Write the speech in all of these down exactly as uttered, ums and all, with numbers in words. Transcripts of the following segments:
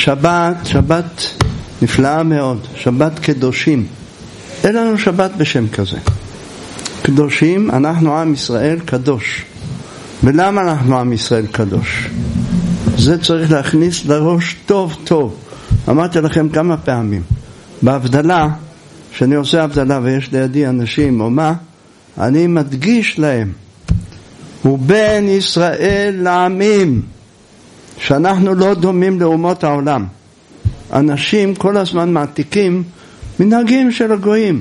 שבת, שבת נפלאה מאוד, שבת קדושים. אין לנו שבת בשם כזה. קדושים, אנחנו עם ישראל קדוש. ולמה אנחנו עם ישראל קדוש? זה צריך להכניס לראש טוב טוב. אמרתי לכם כמה פעמים, בהבדלה, שאני עושה הבדלה ויש לידי אנשים או מה, אני מדגיש להם, הוא בין ישראל לעמים, שאנחנו לא דומים לאומות העולם. אנשים כל הזמן מעתיקים מנהגים של הגויים,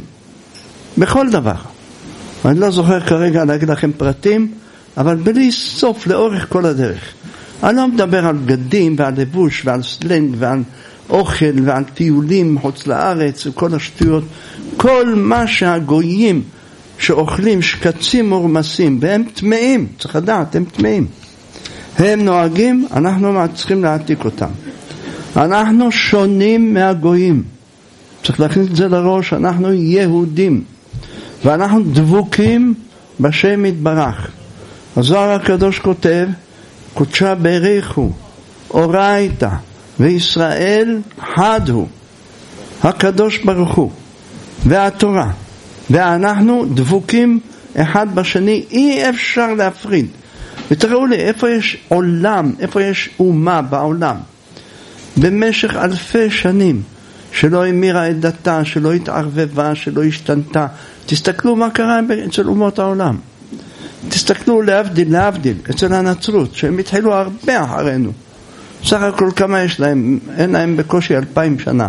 בכל דבר. אני לא זוכר כרגע להגיד לכם פרטים, אבל בלי סוף לאורך כל הדרך. אני לא מדבר על בגדים ועל לבוש ועל סלנג ועל אוכל ועל טיולים חוץ לארץ וכל השטויות. כל מה שהגויים שאוכלים שקצים מורמסים, והם טמאים, צריך לדעת, הם טמאים. הם נוהגים, אנחנו צריכים להעתיק אותם. אנחנו שונים מהגויים. צריך להכניס את זה לראש, אנחנו יהודים. ואנחנו דבוקים בשם יתברך. הזוהר הקדוש כותב, קודשה בריחו, אורייתא, וישראל חד הוא, הקדוש ברוך הוא, והתורה. ואנחנו דבוקים אחד בשני, אי אפשר להפריד. ותראו לי, איפה יש עולם, איפה יש אומה בעולם, במשך אלפי שנים, שלא המירה את דתה, שלא התערבבה, שלא השתנתה. תסתכלו מה קרה אצל אומות העולם. תסתכלו להבדיל, להבדיל, אצל הנצרות, שהם התחילו הרבה אחרינו. סך הכל כמה יש להם, אין להם בקושי אלפיים שנה.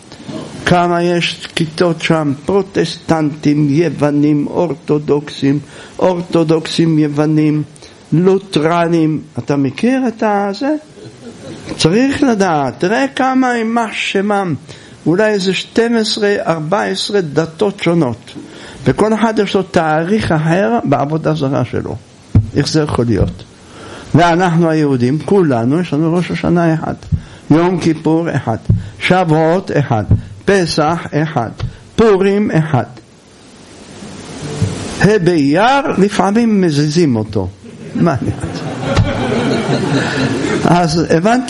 כמה יש כיתות שם, פרוטסטנטים, יוונים, אורתודוקסים, אורתודוקסים יוונים, לוטרנים. אתה מכיר את זה? צריך לדעת, תראה כמה יימח שמם, אולי איזה שתים עשרה ארבע עשרה דתות שונות, וכל אחד יש לו תאריך אחר בעבודה זרה שלו. איך זה יכול להיות? ואנחנו היהודים, כולנו, יש לנו ראש השנה אחד, יום כיפור אחד, שבועות אחד, פסח אחד, פורים אחד. הבייר לפעמים מזיזים אותו. מה נעד? אז הבנת?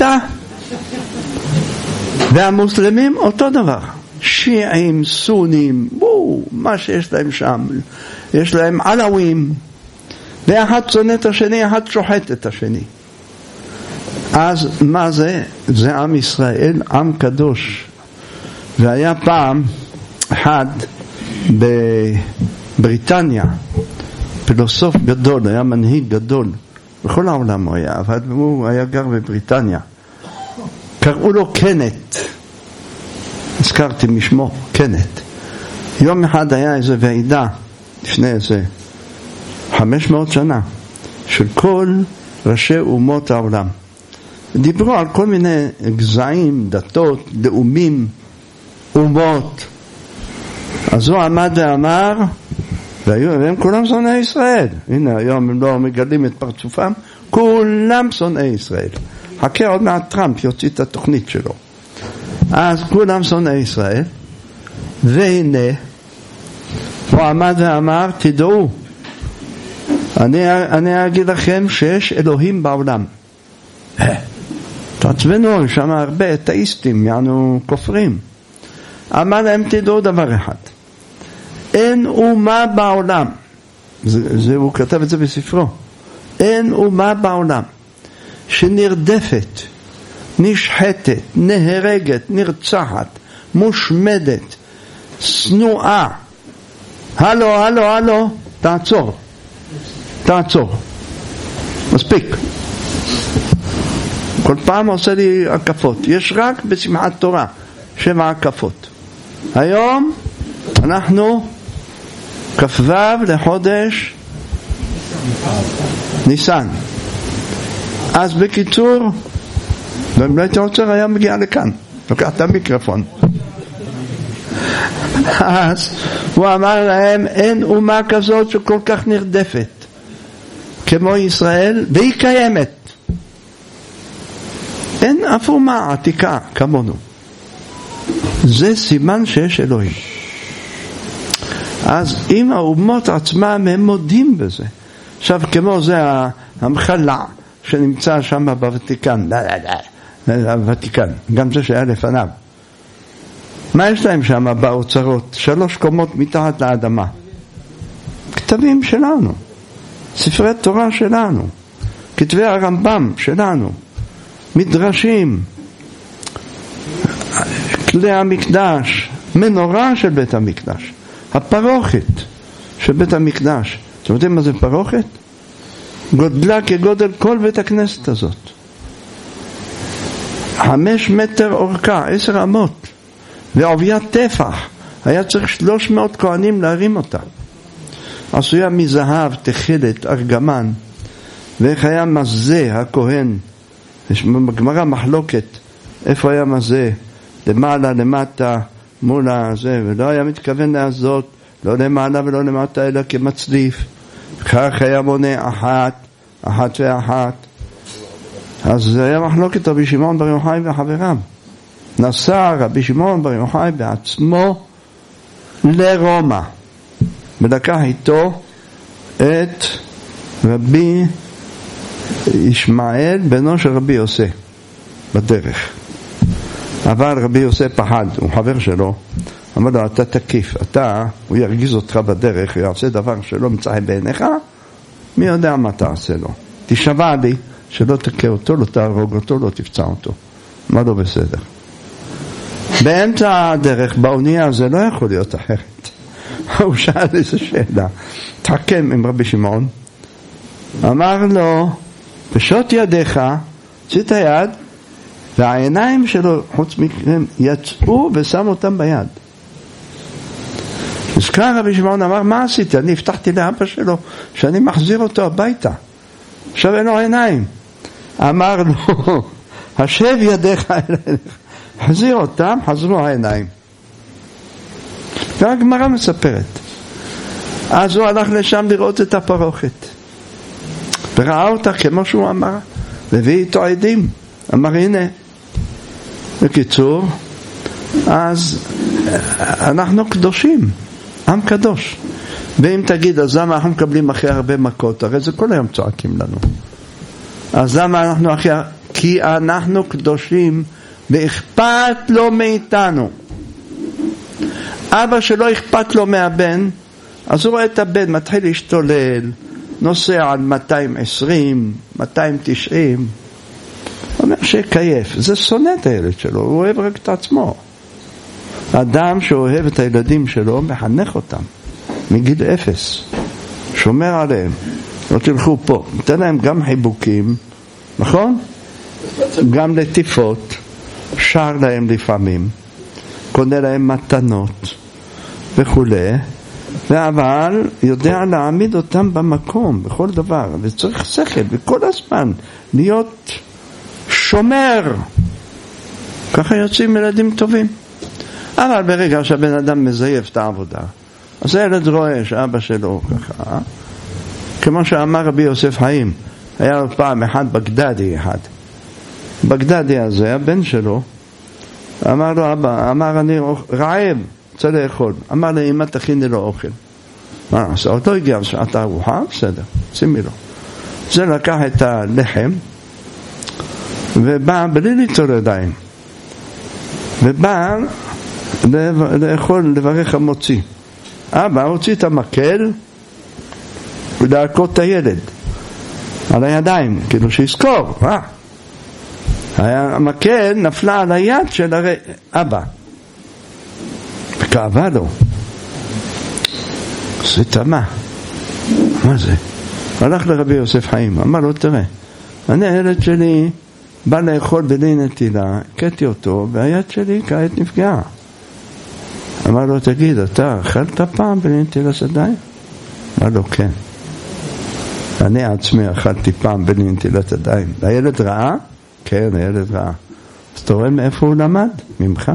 והמוסלמים אותו דבר, שיעים, סונים, בואו, מה שיש להם שם, יש להם עלווים, ואחד צונא את השני, אחד שוחט את השני. אז מה זה? זה עם ישראל, עם קדוש. והיה פעם אחד בבריטניה, פילוסוף גדול, היה מנהיג גדול, בכל העולם הוא היה, אבל הוא היה גר בבריטניה. קראו לו קנט, הזכרתי משמו, קנט. יום אחד היה איזו ועידה, לפני איזה חמש מאות שנה, של כל ראשי אומות העולם. דיברו על כל מיני גזעים, דתות, לאומים, אומות. אז הוא עמד ואמר, והם כולם שונאי ישראל. הנה היום הם לא מגלים את פרצופם, כולם שונאי ישראל. חכה עוד מעט טראמפ יוציא את התוכנית שלו. אז כולם שונאי ישראל, והנה הוא עמד ואמר, תדעו, אני, אני אגיד לכם שיש אלוהים בעולם. תעצבנו, שם הרבה אתאיסטים, יענו כופרים. אמר להם, תדעו דבר אחד, אין אומה בעולם, זה, זה, הוא כתב את זה בספרו, אין אומה בעולם שנרדפת, נשחטת, נהרגת, נרצחת, מושמדת, שנואה. הלו, הלו, הלו, תעצור, תעצור, מספיק. כל פעם עושה לי הקפות. יש רק בשמחת תורה שבע הקפות. היום אנחנו כ"ו לחודש ניסן. אז בקיצור, ואם לא הייתי רוצה היה מגיע לכאן, לוקח את המיקרופון. אז הוא אמר להם, אין אומה כזאת שכל כך נרדפת כמו ישראל, והיא קיימת. אין אף אומה עתיקה כמונו. זה סימן שיש אלוהים. אז אם האומות עצמם הם מודים בזה. עכשיו כמו זה המחלה שנמצא שם בוותיקן, הוותיקן, גם זה שהיה לפניו. מה יש להם שם באוצרות? שלוש קומות מתחת לאדמה. כתבים שלנו, ספרי תורה שלנו, כתבי הרמב"ם שלנו, מדרשים, כלי המקדש, מנורה של בית המקדש, הפרוכת של בית המקדש. אתם יודעים מה זה פרוכת? גודלה כגודל כל בית הכנסת הזאת. חמש מטר אורכה, עשר אמות, ועוביית טפח. היה צריך שלוש מאות כהנים להרים אותה. עשויה מזהב, תכלת, ארגמן. ואיך היה מזה הכהן? יש בגמרא מחלוקת איפה היה מזה, למעלה, למטה, מול הזה, ולא היה מתכוון לעשות, לא למעלה ולא למטה, אלא כמצליף. כך היה מונה אחת, אחת ואחת. אז זה היה מחלוקת רבי שמעון בר יוחאי וחבריו. נסע רבי שמעון בר יוחאי בעצמו לרומא, ולקח איתו את רבי ישמעאל בנו של רבי יוסי בדרך. אבל רבי יוסי פחד, הוא חבר שלו, אמר לו, אתה תקיף, אתה, הוא ירגיז אותך בדרך, הוא יעשה דבר שלא מצא בעיניך, מי יודע מה תעשה לו? תשבע לי שלא תכה אותו, לא תהרוג אותו, לא תפצע אותו. מה לא בסדר? באמצע הדרך, באונייה זה לא יכול להיות אחרת. הוא שאל איזו שאלה, תחכם עם רבי שמעון, אמר לו, פשוט ידיך, צית היד, והעיניים שלו, חוץ מכם, יצאו ושם אותם ביד. אז כאן רבי שמעון אמר, מה עשיתי? אני הבטחתי לאבא שלו שאני מחזיר אותו הביתה. עכשיו אין לו עיניים. אמר לו, השב ידיך אליך. חזיר אותם, חזרו העיניים. והגמרא מספרת. אז הוא הלך לשם לראות את הפרוכת. וראה אותה כמו שהוא אמר. והביא איתו עדים. אמר, הנה. בקיצור, אז אנחנו קדושים. עם קדוש. ואם תגיד, אז למה אנחנו מקבלים אחרי הרבה מכות? הרי זה כל היום צועקים לנו. אז למה אנחנו אחרי... כי אנחנו קדושים ואכפת לו מאיתנו. אבא שלא אכפת לו מהבן, אז הוא רואה את הבן מתחיל להשתולל, נוסע על מאתיים ועשרים, מאתיים ותשעים, הוא אומר שקייף. זה שונא את הילד שלו, הוא אוהב רק את עצמו. אדם שאוהב את הילדים שלו מחנך אותם מגיל אפס, שומר עליהם. לא תלכו פה, נתן להם גם חיבוקים, נכון? גם לטיפות, שר להם לפעמים, קונה להם מתנות וכו', אבל יודע להעמיד אותם במקום בכל דבר, וצריך שכל וכל הזמן להיות שומר. ככה יוצאים ילדים טובים. אבל ברגע שהבן אדם מזייף את העבודה, אז הילד רואה שאבא שלו ככה, כמו שאמר רבי יוסף חיים, היה לו פעם אחד בגדדי אחד. בגדדי הזה, הבן שלו, אמר לו, אבא, אמר אני רעב, רוצה לאכול. אמר לי, אמא תכיני לו אוכל. מה נעשה? עוד לא הגיע שעת הארוחה, בסדר, שימי לו. זה לקח את הלחם, ובא בלי ליצור ידיים. ובא לאכול, לברך המוציא. אבא הוציא את המקל ולהכות את הילד על הידיים, כאילו שיזכור, אה? המקל נפלה על היד של הרי... אבא, וכאבה לו. זה תמה. מה זה? הלך לרבי יוסף חיים, אמר לו, תראה, אני הילד שלי בא לאכול בלי נטילה, קטי אותו, והיד שלי כעת נפגעה. אמר לו, תגיד, אתה אכלת פעם בלי נטילת ידיים? אמר לו, כן. אני עצמי אכלתי פעם בלי נטילת ידיים. הילד ראה? כן, הילד ראה. אז אתה רואה מאיפה הוא למד? ממך.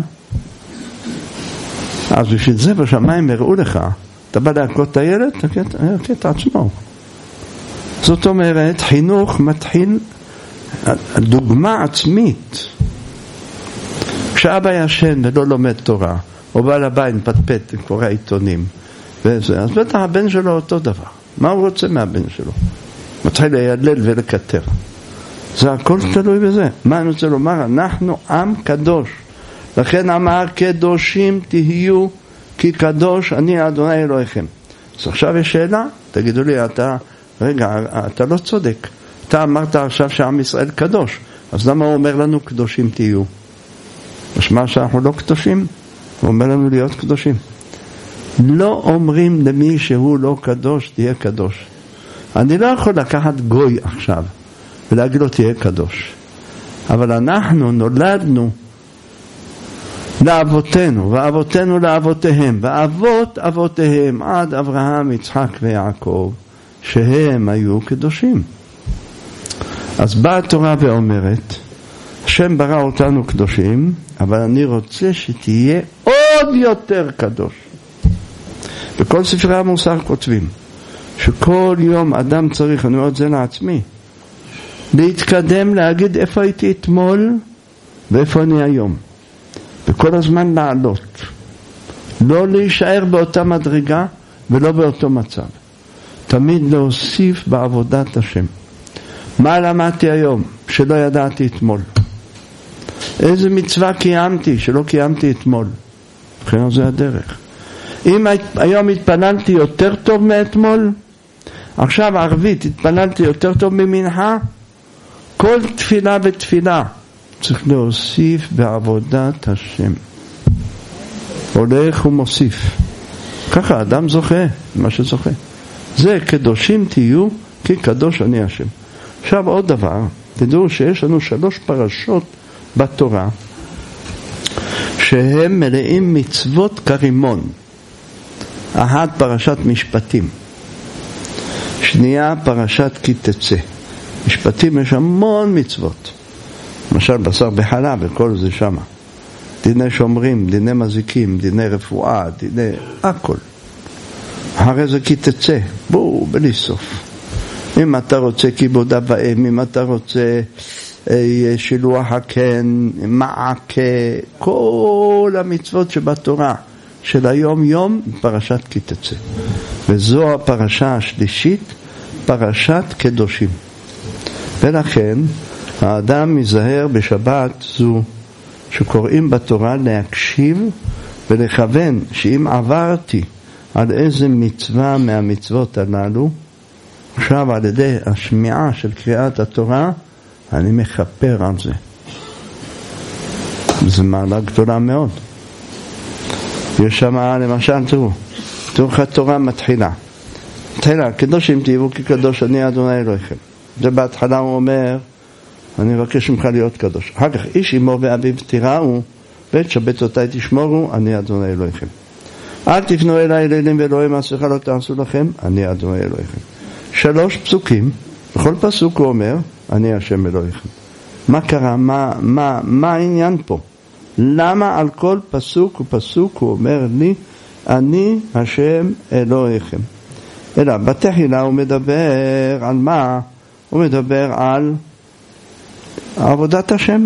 אז בשביל זה בשמיים הראו לך, אתה בא להכות את הילד, תכת את עצמו. זאת אומרת, חינוך מתחיל דוגמה עצמית. כשאבא ישן ולא לומד תורה, או בא לבית פטפט וקורא עיתונים, וזה, אז בטח הבן שלו אותו דבר. מה הוא רוצה מהבן שלו? מתחיל להילל ולקטר. זה הכל תלוי בזה. מה אני רוצה לומר? אנחנו עם קדוש. לכן אמר קדושים תהיו כי קדוש אני אדוני אלוהיכם. אז עכשיו יש שאלה, תגידו לי, אתה, רגע, אתה לא צודק. אתה אמרת עכשיו שעם ישראל קדוש, אז למה הוא אומר לנו קדושים תהיו? משמע שאנחנו לא קדושים? הוא אומר לנו להיות קדושים. לא אומרים למי שהוא לא קדוש, תהיה קדוש. אני לא יכול לקחת גוי עכשיו ולהגיד לו תהיה קדוש. אבל אנחנו נולדנו לאבותינו, ואבותינו לאבותיהם, ואבות אבותיהם עד אברהם, יצחק ויעקב, שהם היו קדושים. אז באה התורה ואומרת, השם ברא אותנו קדושים, אבל אני רוצה שתהיה עוד יותר קדוש. בכל ספרי המוסר כותבים, שכל יום אדם צריך, אני אומר את זה לעצמי, להתקדם, להגיד איפה הייתי אתמול, ואיפה אני היום. וכל הזמן לעלות. לא להישאר באותה מדרגה, ולא באותו מצב. תמיד להוסיף בעבודת השם. מה למדתי היום שלא ידעתי אתמול? איזה מצווה קיימתי שלא קיימתי אתמול? לכן זה הדרך. אם היום התפללתי יותר טוב מאתמול, עכשיו ערבית התפללתי יותר טוב ממנחה, כל תפילה ותפילה צריך להוסיף בעבודת השם. הולך ומוסיף. ככה אדם זוכה, מה שזוכה. זה קדושים תהיו כי קדוש אני השם. עכשיו עוד דבר, תדעו שיש לנו שלוש פרשות בתורה שהם מלאים מצוות כרימון. אחת פרשת משפטים, שנייה פרשת כי תצא. משפטים יש המון מצוות, למשל בשר בחלב וכל זה שמה, דיני שומרים, דיני מזיקים, דיני רפואה, דיני הכל. אחרי זה כי תצא, בואו בלי סוף. אם אתה רוצה כיבוד אב ואם, אם אתה רוצה שילוח הקן, מעקה, כל המצוות שבתורה של היום יום, פרשת כי תצא. וזו הפרשה השלישית, פרשת קדושים. ולכן האדם מזהר בשבת זו שקוראים בתורה להקשיב ולכוון שאם עברתי על איזה מצווה מהמצוות הללו, עכשיו על ידי השמיעה של קריאת התורה אני מכפר על זה. זו מעלה גדולה מאוד. יש שם למשל, תראו, תראו איך התורה מתחילה. מתחילה, קדושים תהיו כי קדוש אני אדוני אלוהיכם. זה בהתחלה הוא אומר, אני מבקש ממך להיות קדוש. אחר כך, איש אמו ואביו תיראו, ואת שבתותי תשמורו, אני אדוני אלוהיכם. אל תפנו אליי אלילים ואלוהים מעשיך לא תעשו לכם, אני אדוני אלוהיכם. שלוש פסוקים, בכל פסוק הוא אומר, אני השם אלוהיכם. מה קרה? מה, מה, מה העניין פה? למה על כל פסוק ופסוק הוא אומר לי, אני השם אלוהיכם? אלא בתחילה הוא מדבר על מה? הוא מדבר על עבודת השם,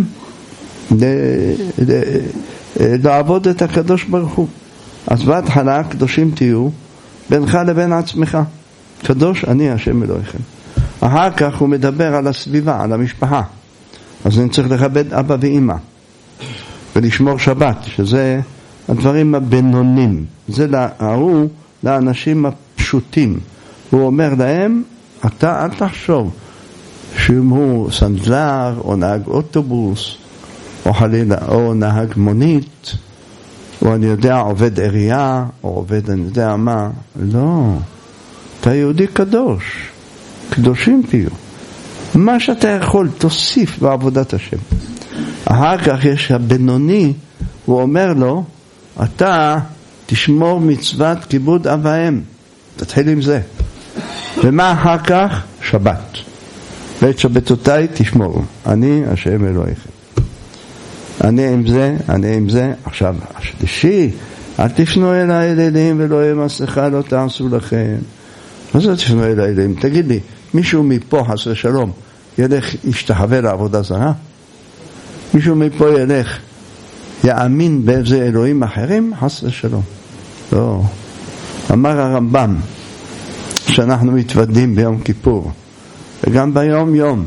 לעבוד את הקדוש ברוך הוא. אז בהתחלה קדושים תהיו בינך לבין עצמך, קדוש אני השם אלוהיכם. אחר כך הוא מדבר על הסביבה, על המשפחה. אז אני צריך לכבד אבא ואמא ולשמור שבת, שזה הדברים הבינונים. זה להראו לאנשים הפשוטים. הוא אומר להם, אתה אל תחשוב שאם הוא סנדלר או נהג אוטובוס או חלילה או נהג מונית או אני יודע עובד עירייה או עובד אני יודע מה, לא, אתה יהודי קדוש, קדושים תהיו. מה שאתה יכול תוסיף בעבודת השם. אחר כך יש הבינוני, הוא אומר לו, אתה תשמור מצוות כיבוד אב ואם, תתחיל עם זה. ומה אחר כך? שבת. ואת שבתותיי תשמורו, אני השם אלוהיכם. אני עם זה, אני עם זה. עכשיו השלישי, אל תפנו אליי אלילים ואלוהים מעשיך לא תעשו לכם. מה זה תפנו אליי אלילים? תגיד לי, מישהו מפה חס ושלום ילך ישתחווה לעבודה זרה? מישהו מפה ילך יאמין באיזה אלוהים אחרים? חס ושלום. לא. אמר הרמב"ם שאנחנו מתוודים ביום כיפור וגם ביום יום,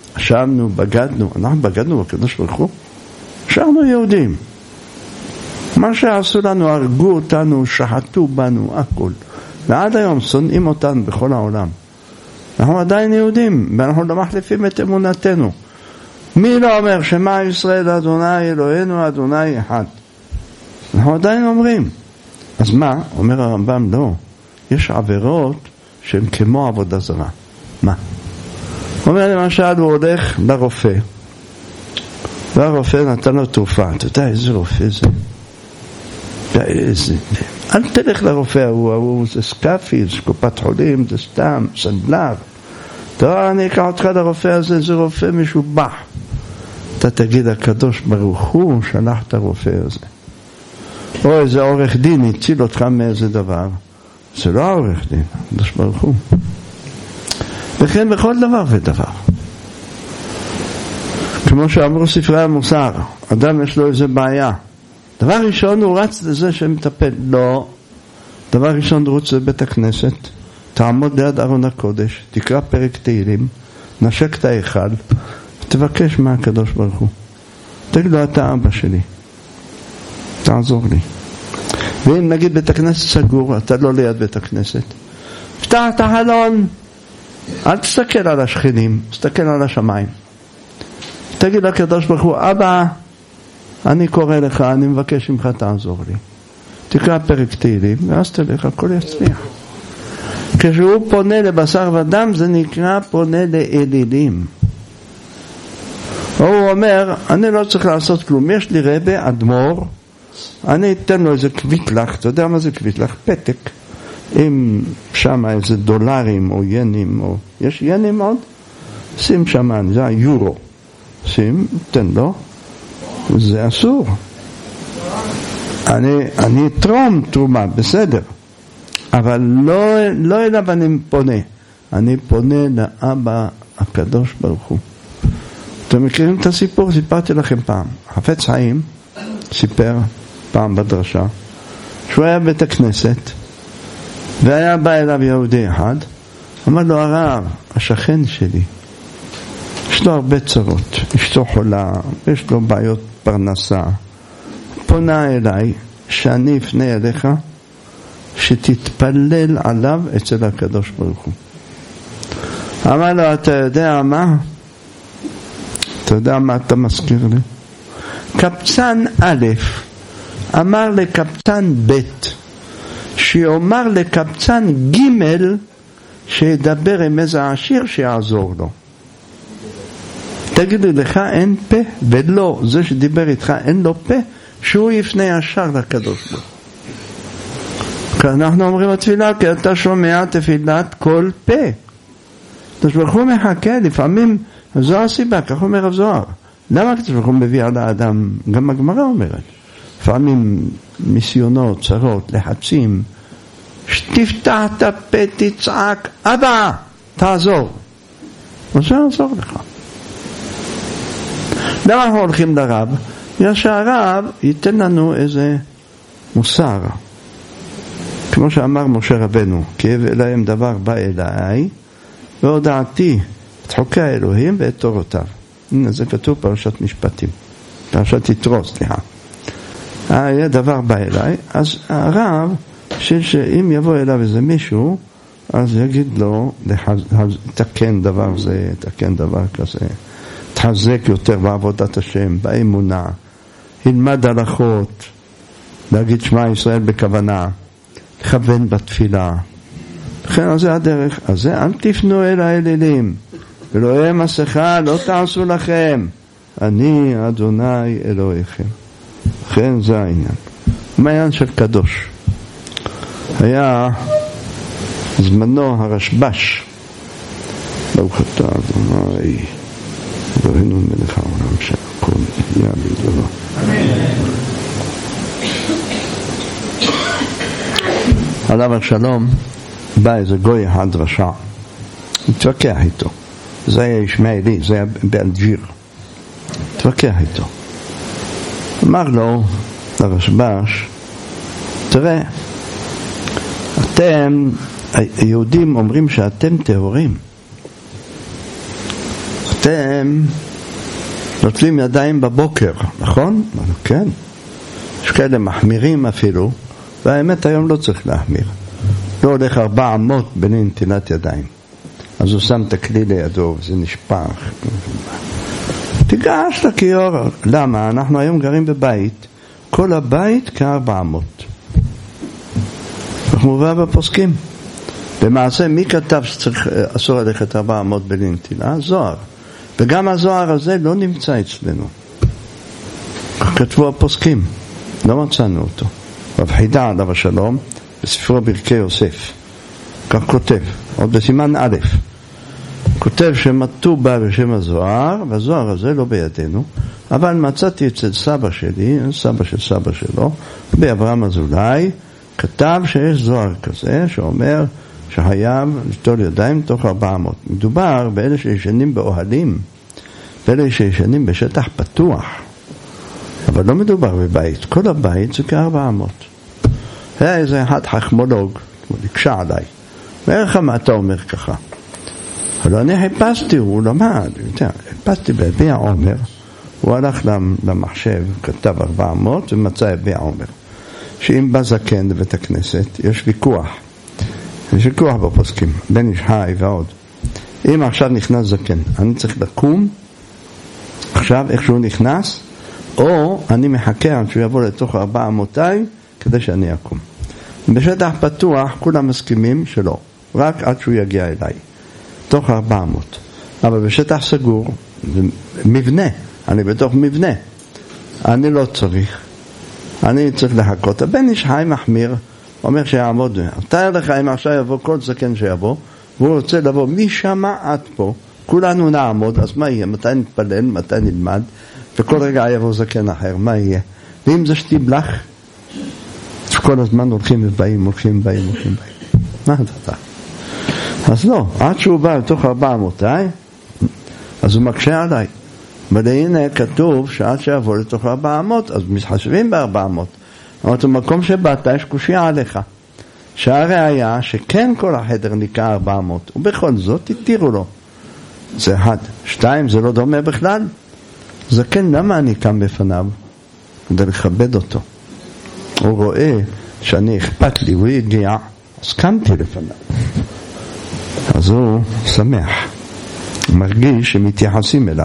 אשמנו, בגדנו, אנחנו בגדנו בקדוש ברוך הוא, שאנחנו יהודים. מה שעשו לנו, הרגו אותנו, שחטו בנו, הכל. ועד היום שונאים אותנו בכל העולם. אנחנו עדיין יהודים, ואנחנו לא מחליפים את אמונתנו. מי לא אומר שמע ישראל אדוני אלוהינו אדוני אחד? אנחנו עדיין אומרים. אז מה? אומר הרמב"ם, לא. יש עבירות שהן כמו עבודה זרה. מה? הוא אומר למשל, הוא הולך לרופא, והרופא נתן לו תרופה. אתה יודע איזה רופא זה? איזה... אל תלך לרופא, הוא, הוא זה סקאפי, זה קופת חולים, זה סתם, סנדלר. טוב, אני אקח אותך לרופא הזה, זה רופא משובח. אתה תגיד, הקדוש ברוך הוא שלח את הרופא הזה. או איזה עורך דין הציל אותך מאיזה דבר. זה לא העורך דין, הקדוש ברוך הוא. וכן בכל דבר ודבר. כמו שאמרו ספרי המוסר, אדם יש לו איזה בעיה. דבר ראשון הוא רץ לזה שמטפל. לא. דבר ראשון הוא רץ לבית הכנסת, תעמוד ליד ארון הקודש, תקרא פרק תהילים, נשק את ההיכל, תבקש מהקדוש ברוך הוא. תגיד לו, אתה אבא שלי, תעזור לי. ואם נגיד בית הכנסת סגור, אתה לא ליד בית הכנסת, פתח את החלון, אל תסתכל על השכנים, תסתכל על השמיים. תגיד לקדוש ברוך הוא, אבא, אני קורא לך, אני מבקש ממך, תעזור לי. תקרא פרק תהילים, ואז תלך, הכל יצליח. כשהוא פונה לבשר ודם, זה נקרא פונה לאלילים. הוא אומר, אני לא צריך לעשות כלום, יש לי רבי, אדמו"ר, אני אתן לו איזה קוויטלח, אתה יודע מה זה קוויטלח? פתק. אם שם איזה דולרים או ינים, או... יש ינים עוד? שים שם, זה היורו. שים, תן לו. זה אסור. אני, אני אתרום תרומה, בסדר. אבל לא, לא אליו אני פונה. אני פונה לאבא הקדוש ברוך הוא. אתם מכירים את הסיפור? סיפרתי לכם פעם. חפץ חיים סיפר פעם בדרשה שהוא היה בבית הכנסת והיה בא אליו יהודי אחד, אמר לו, הרב, השכן שלי יש לו הרבה צרות, אשתו חולה, יש לו בעיות פרנסה, פונה אליי שאני אפנה אליך שתתפלל עליו אצל הקדוש ברוך הוא. אמר לו, אתה יודע מה? אתה יודע מה אתה מזכיר לי? קבצן א' אמר לקבצן ב' שיאמר לקבצן ג' שידבר עם איזה עשיר שיעזור לו. תגיד לי, לך אין פה? ולא, זה שדיבר איתך אין לו פה, שהוא יפנה ישר לקדוש ברוך הוא. אנחנו אומרים התפילה, כי אתה שומע תפילת כל פה. הקדוש ברוך הוא מחכה, לפעמים זו הסיבה, כך אומר רב זוהר. למה הקדוש ברוך הוא מביא על האדם? גם הגמרא אומרת. לפעמים ניסיונות, צרות, לחצים, שתפתח את הפה, תצעק, אבא, תעזור. וזה יעזור לך. למה אנחנו הולכים לרב? בגלל שהרב ייתן לנו איזה מוסר. כמו שאמר משה רבנו, כי הבא אליהם דבר בא אליי, והודעתי את חוקי האלוהים ואת תורותיו. הנה, זה כתוב פרשת משפטים. פרשת יתרו, סליחה. היה דבר בא אליי, אז הרב, שאם יבוא אליו איזה מישהו, אז יגיד לו, תקן דבר זה, תקן דבר כזה. תחזק יותר בעבודת השם, באמונה, ילמד הלכות, להגיד שמע ישראל בכוונה, לכוון בתפילה. לכן, אז זה הדרך. אז זה, אל תפנו אל האלילים, ולא יהיה מסכה, לא תעשו לכם. אני אדוני אלוהיכם. לכן זה העניין. מעניין של קדוש. היה זמנו הרשב"ש. ברוך אתה אדוני. אלוהינו מלך העולם שהכל נהיה בדברו. עליו השלום בא איזה גוי אחד רשע, התווכח איתו. זה היה ישמעאלי, זה היה באלג'יר. התווכח איתו. אמר לו לרשב"ש, תראה, אתם היהודים אומרים שאתם טהורים. אתם נוטלים ידיים בבוקר, נכון? כן. יש כאלה מחמירים אפילו, והאמת היום לא צריך להחמיר. לא הולך ארבע אמות בין נטילת ידיים. אז הוא שם את הכלי לידו, וזה נשפך. תיגש לכיור. למה? אנחנו היום גרים בבית, כל הבית כארבע אמות. אנחנו מובא בפוסקים. למעשה, מי כתב שצריך, אסור ללכת ארבע אמות בין נטילה? זוהר. וגם הזוהר הזה לא נמצא אצלנו. כתבו הפוסקים, לא מצאנו אותו. רב חידה עליו השלום, בספרו ברכי יוסף, כך כותב, עוד בסימן א', כותב שמתו בה בשם הזוהר, והזוהר הזה לא בידינו, אבל מצאתי אצל סבא שלי, סבא של סבא שלו, באברהם אזולאי, כתב שיש זוהר כזה, שאומר שחייב לשתול ידיים תוך ארבע מאות. מדובר באלה שישנים באוהלים, באלה שישנים בשטח פתוח, אבל לא מדובר בבית, כל הבית זה כארבע מאות. היה איזה אחד חכמולוג, הוא נקשה עליי, ואיך מה אתה אומר ככה? אבל אני חיפשתי, הוא למד, חיפשתי בהביע עומר, הוא הלך למחשב, כתב ארבע מאות ומצא הביע עומר, שאם בא זקן לבית הכנסת, יש ויכוח, יש ויכוח בפוסקים, בן איש חי ועוד. אם עכשיו נכנס זקן, אני צריך לקום, עכשיו איך שהוא נכנס, או אני מחכה עד שהוא יבוא לתוך ארבע אמותיי, כדי שאני אקום. בשטח פתוח כולם מסכימים שלא, רק עד שהוא יגיע אליי, תוך ארבע אמות. אבל בשטח סגור, מבנה, אני בתוך מבנה, אני לא צריך, אני צריך לחכות. הבן איש חי מחמיר, אומר שיעמוד, תאר לך אם עכשיו יבוא כל זקן שיבוא, והוא רוצה לבוא משם עד פה, כולנו נעמוד, אז מה יהיה? מתי נתפלל, מתי נלמד, וכל רגע יבוא זקן אחר, מה יהיה? ואם זה שתיבלח, כל הזמן הולכים ובאים, הולכים ובאים, הולכים ובאים. מה אתה? אז לא, עד שהוא בא לתוך ארבע אמותיי, אז הוא מקשה עליי. והנה כתוב שעד שיבוא לתוך ארבע אמות, אז מתחשבים בארבע אמות. אבל במקום שבאת יש קושיה עליך. שהראיה שכן כל החדר נקרא ארבע אמות, ובכל זאת התירו לו. זה אחד. שתיים, זה לא דומה בכלל. זה כן, למה אני קם בפניו? כדי לכבד אותו. הוא רואה שאני אכפת לי, הוא הגיע, אז קמתי לפניו. אז הוא שמח. מרגיש שמתייחסים אליו.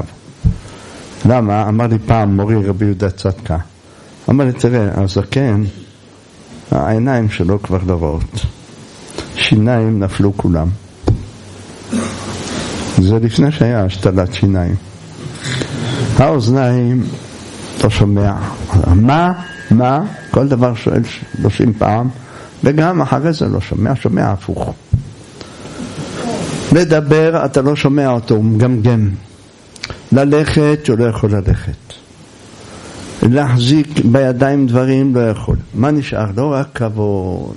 למה? אמר לי פעם מורי רבי יהודה צדקה. אמר לי, תראה, הזקן, העיניים שלו כבר לא רואות. שיניים נפלו כולם. זה לפני שהיה השתלת שיניים. האוזניים לא שומע. מה? מה? כל דבר שואל שלושים פעם, וגם אחרי זה לא שומע, שומע הפוך. לדבר, אתה לא שומע אותו, הוא מגמגם. ללכת, הוא לא יכול ללכת. להחזיק בידיים דברים, לא יכול. מה נשאר? לא רק כבוד.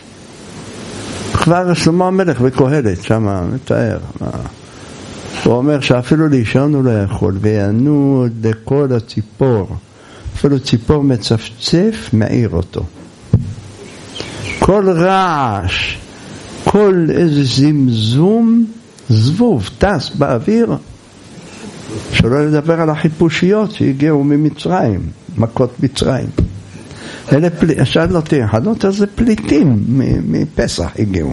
כבר שלמה המלך בקהלת, שמה, מתאר. הוא אומר שאפילו לישון הוא לא יכול, ויענו לכל הציפור. אפילו ציפור מצפצף, מעיר אותו. כל רעש, כל איזה זמזום, זבוב, טס באוויר, שלא לדבר על החיפושיות שהגיעו ממצרים, מכות מצרים. אלה פליטים, שאל אותי, חנות הזה פליטים מפסח הגיעו.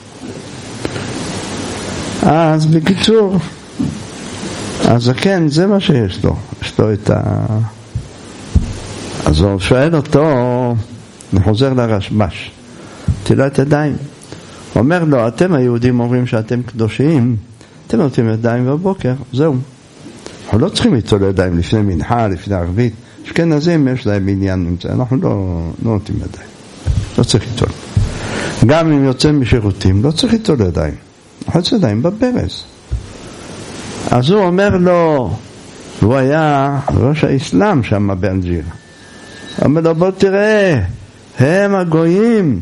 אז בקיצור, אז כן, זה מה שיש לו. יש לו את ה... אז הוא שואל אותו, אני חוזר לרשב"ש, נטילת ידיים. הוא אומר לו, אתם היהודים אומרים שאתם קדושים, אתם נוטלים ידיים בבוקר, זהו. אנחנו לא צריכים ליטול ידיים לפני מנחה, לפני ערבית. אשכנזים יש להם עניין נמצא, אנחנו לא, לא נוטלים ידיים. לא צריך ליטול. גם אם יוצא משירותים, לא צריך ליטול ידיים. חוץ ידיים בברז. אז הוא אומר לו, הוא היה ראש האסלאם שם באלג'יר. הוא אומר לו, בוא תראה, הם הגויים,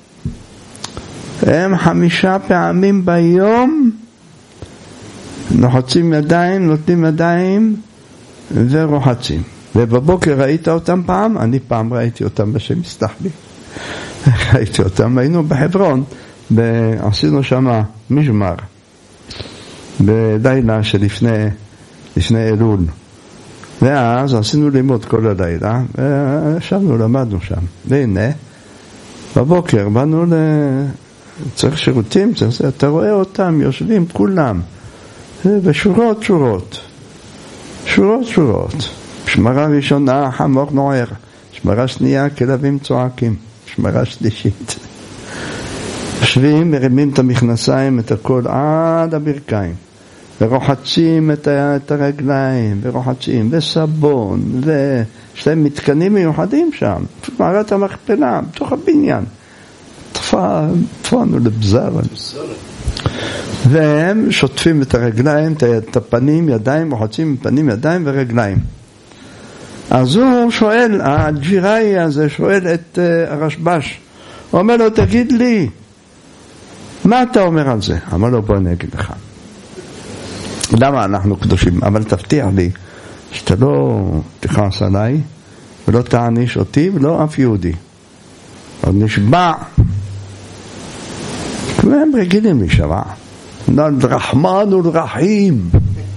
הם חמישה פעמים ביום, נוחצים ידיים, נותנים ידיים ורוחצים. ובבוקר ראית אותם פעם, אני פעם ראיתי אותם בשם מסתח לי. ראיתי אותם, היינו בחברון, עשינו שם משמר, בלילה שלפני לפני אלול. ואז עשינו לימוד כל הלילה, וישבנו, למדנו שם. והנה, בבוקר באנו ל... צריך שירותים, צריך... אתה רואה אותם, יושבים כולם, ושורות שורות. שורות שורות. שמרה ראשונה, חמור נוער. שמרה שנייה, כלבים צועקים. שמרה שלישית. יושבים, מרימים את המכנסיים, את הכל עד הברכיים. ורוחצים את, ה... את הרגליים, ורוחצים, וסבון, ויש להם מתקנים מיוחדים שם. מערת המכפלה, בתוך הבניין. תפענו לבזר. והם שוטפים את הרגליים, את הפנים, ידיים, רוחצים פנים, ידיים ורגליים. אז הוא שואל, הג'יראי הזה שואל את uh, הרשב"ש, הוא אומר לו, תגיד לי, מה אתה אומר על זה? אמר לו, בוא אני אגיד לך. למה אנחנו קדושים? אבל תבטיח לי שאתה לא תכעס עליי ולא תעניש אותי ולא אף יהודי. עוד נשבע. והם רגילים להישבע. רחמן ורחים.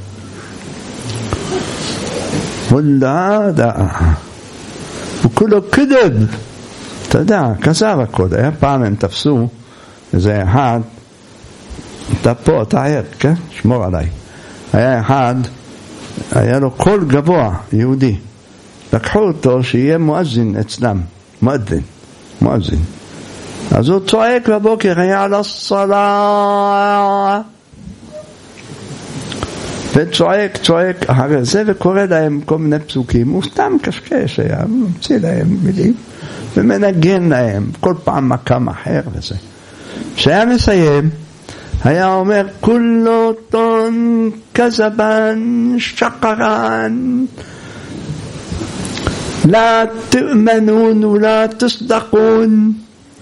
ולעדה. וכולו כדב. אתה יודע, כזב הכל. היה פעם הם תפסו איזה אחד, אתה פה, אתה ער, כן? שמור עליי. היה אחד, היה לו קול גבוה, יהודי. לקחו אותו שיהיה מואזין אצלם. מואזין. מואזין. אז הוא צועק בבוקר, היה על הסלאה. וצועק, צועק אחרי זה, וקורא להם כל מיני פסוקים. הוא סתם קשקש היה, ממציא להם מילים, ומנגן להם, כל פעם מקם אחר וזה. כשהיה מסיים, היה אומר, כולו טון כזבן שקרן, לא תאמנון ולא תסדקון.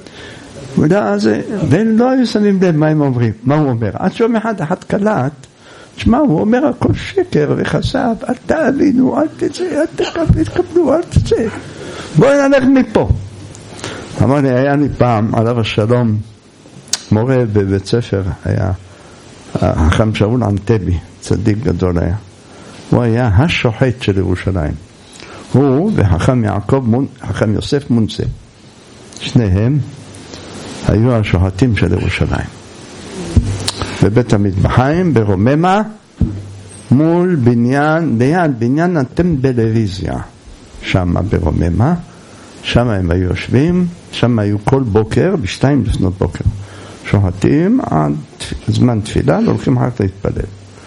ולא היו שמים לב מה הם אומרים, מה הוא אומר. עד שיום אחד, אחד קלט, תשמע, הוא אומר הכל שקר וחסב, אל תאמינו, אל תצא, אל תקבלו, אל תצא. בואי נלך מפה. אמר לי, היה לי פעם, עליו השלום, מורה בבית ספר, היה החכם שאול ענתבי, צדיק גדול היה. הוא היה השוחט של ירושלים. הוא וחכם יעקב, חכם יוסף מונצה. שניהם היו השוחטים של ירושלים. בבית המטבחיים, ברוממה, מול בניין, ליד בניין הטמפלריזיה, שם ברוממה, שם הם היו יושבים, שם היו כל בוקר, בשתיים לפנות בוקר. שוחטים עד זמן תפילה, והולכים אחר כך להתפלל.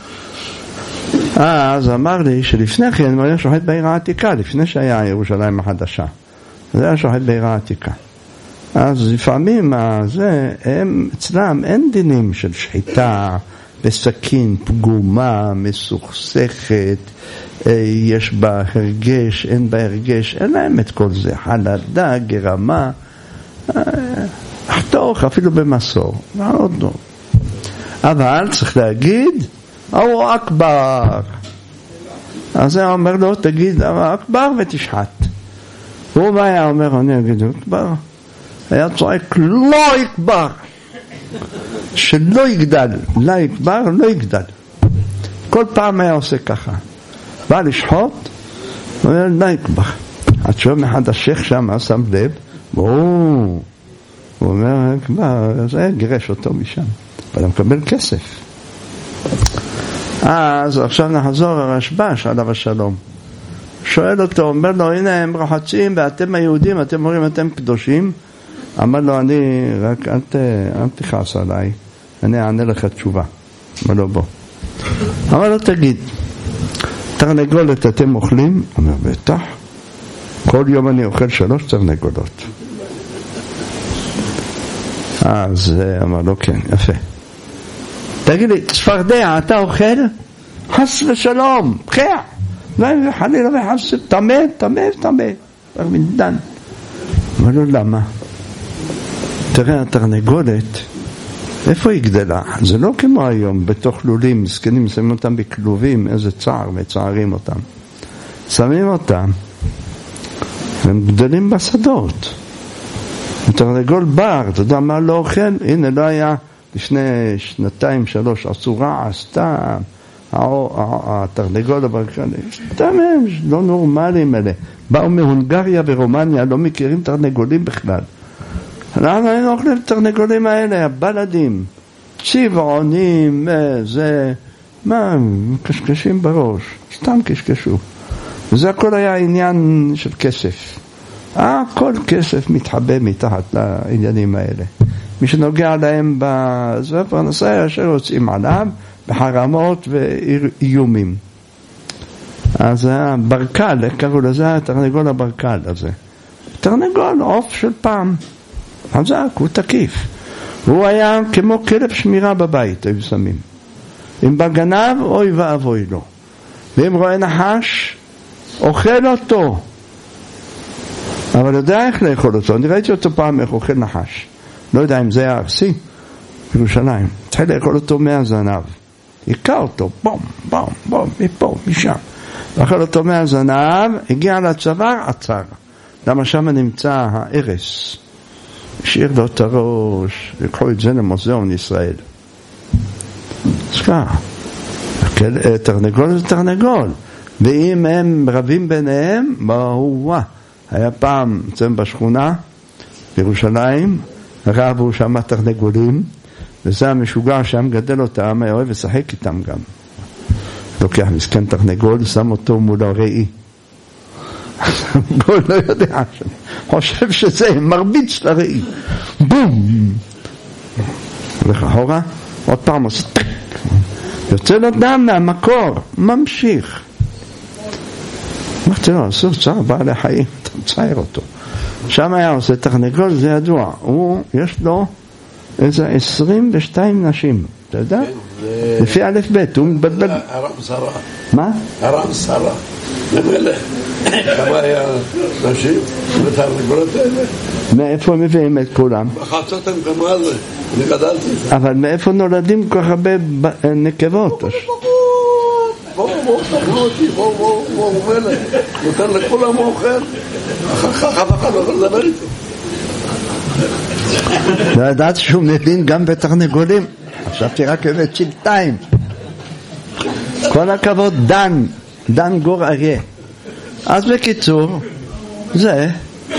אז אמר לי שלפני כן הוא היה שוחט בעיר העתיקה, לפני שהיה ירושלים החדשה. זה היה שוחט בעיר העתיקה. אז לפעמים זה, הם, אצלם אין דינים של שחיטה בסכין, פגומה, מסוכסכת, יש בה הרגש, אין בה הרגש, אין להם את כל זה, חלדה, גרמה, אחתוך, אפילו במסור, מאוד לא. אבל צריך להגיד, אללהו אכבר. אז הוא אומר לו, תגיד אללהו אכבר ותשחט. הוא מה היה אומר, אני אגיד אכבר. היה צועק, לא יקבר. שלא יגדל. לא יקבר, לא יגדל. כל פעם היה עושה ככה. בא לשחוט, הוא אומר, לא יקבר. עד שיום אחד השייך שם שם לב, הוא אומר, זה גירש אותו משם. אבל הוא מקבל כסף. אז עכשיו נחזור הרשב"ש עליו השלום. שואל אותו, אומר לו, הנה הם רוחצים ואתם היהודים, אתם אומרים אתם קדושים. אמר לו, אני רק אל, ת, אל תכעס עליי, אני אענה לך תשובה. אמר לו, בוא. אמר לו, תגיד, תרנגולת אתם אוכלים? אומר, בטח. כל יום אני אוכל שלוש תרנגולות. אז אמר לו, כן, יפה. תגיד לי, צפרדע, אתה אוכל? חס ושלום, חיה. לא, חלילה וחס, תמה, תמה, תמה. תרמינדן. אמר לו, למה? תראה, התרנגולת, איפה היא גדלה? זה לא כמו היום, בתוך לולים, מסכנים, שמים אותם בכלובים, איזה צער, מצערים אותם. שמים אותם, הם גדלים בשדות. התרנגול בר, אתה יודע מה לא אוכל? הנה, לא היה לפני שנתיים, שלוש, עשו רע, סתם, התרנגול הברקן, סתם הם לא נורמליים אלה. באו מהונגריה ורומניה, לא מכירים תרנגולים בכלל. אנחנו היינו אוכלים תרנגולים האלה, הבלדים, צבעונים, זה, מה, קשקשים בראש, סתם קשקשו. וזה הכל היה עניין של כסף. הכל כסף מתחבא מתחת לעניינים האלה. מי שנוגע להם בזה פרנסה אשר יוצאים עליו בחרמות ואיומים. אז הברקל, קראו לזה התרנגול הברקל הזה. תרנגול, עוף של פעם. חזק, הוא תקיף. הוא היה כמו כלב שמירה בבית, היו שמים. אם בגנב, אוי ואבוי לו. ואם רואה נחש, אוכל אותו. אבל יודע איך לאכול אותו. אני ראיתי אותו פעם איך אוכל נחש. לא יודע אם זה היה ארסי, בירושלים. התחיל לאכול אותו מהזנב. יקע אותו, בום, בום, בום, מפה, משם. ואכל אותו מהזנב, הגיע לצוואר, עצר. למה שם נמצא הארס. השאיר לו את הראש, לקחו את זה למוזיאון ישראל. אז ככה, תרנגול זה תרנגול. ואם הם רבים ביניהם, בואו, היה פעם אצלם בשכונה, בירושלים, רבו שם תרנגולים, וזה המשוגע שם גדל אותם, היה אוהב לשחק איתם גם. לוקח מסכן תרנגול, שם אותו מול הראי. התרנגול לא יודע, חושב שזה מרביץ לראי. בום! הולך אחורה, עוד פעם עושה טק. יוצא לו דם מהמקור, ממשיך. אמרתי לו, אסור צער בעלי חיים, אתה מצייר אותו. שם היה עושה תרנגול, זה ידוע. הוא, יש לו איזה עשרים ושתיים נשים. אתה יודע? לפי א' ב', הוא מתבלבל. הרם שרה. מה? הרם שרה. למלך. כמה היה נשים ותרנגולות האלה? מאיפה הם מביאים את כולם? בחצות הם כמו על זה. אני גדלתי. אבל מאיפה נולדים כל כך הרבה נקבות? בואו, בואו, תחלו אותי, בואו, בואו, בואו, מלך. נותן לכולם אוכל. אחר כך אף אחד לא יכול לדבר איתו. לא ידעת שהוא מבין גם בתרנגולים. חשבתי רק אוהבת שבטיים. כל הכבוד, דן, דן גור אריה. אז בקיצור, זה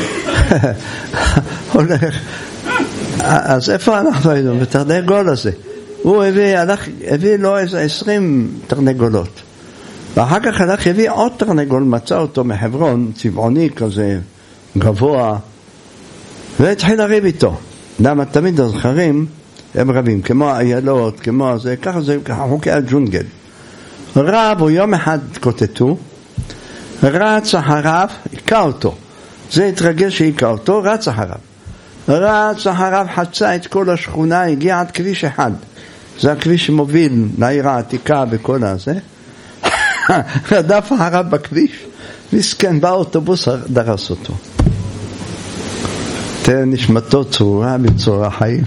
הולך. אז איפה אנחנו היינו? בתרנגול הזה. הוא הביא, הלך, הביא לו איזה עשרים תרנגולות. ואחר כך הלך, הביא עוד תרנגול, מצא אותו מחברון, צבעוני כזה, גבוה, והתחיל לריב איתו. למה תמיד הזכרים הם רבים, כמו האיילות, כמו זה, ככה זה, ככה חוקי הג'ונגל. רב, הוא יום אחד קוטטו, רץ אחריו, עיקה אותו. זה התרגש שעיקה אותו, רץ אחריו. רץ אחריו, חצה את כל השכונה, הגיע עד כביש אחד. זה הכביש שמוביל לעיר העתיקה וכל הזה. רדף אחריו בכביש, מסכן, באוטובוס דרס אותו. תראה נשמתו צרורה בצורה חיים.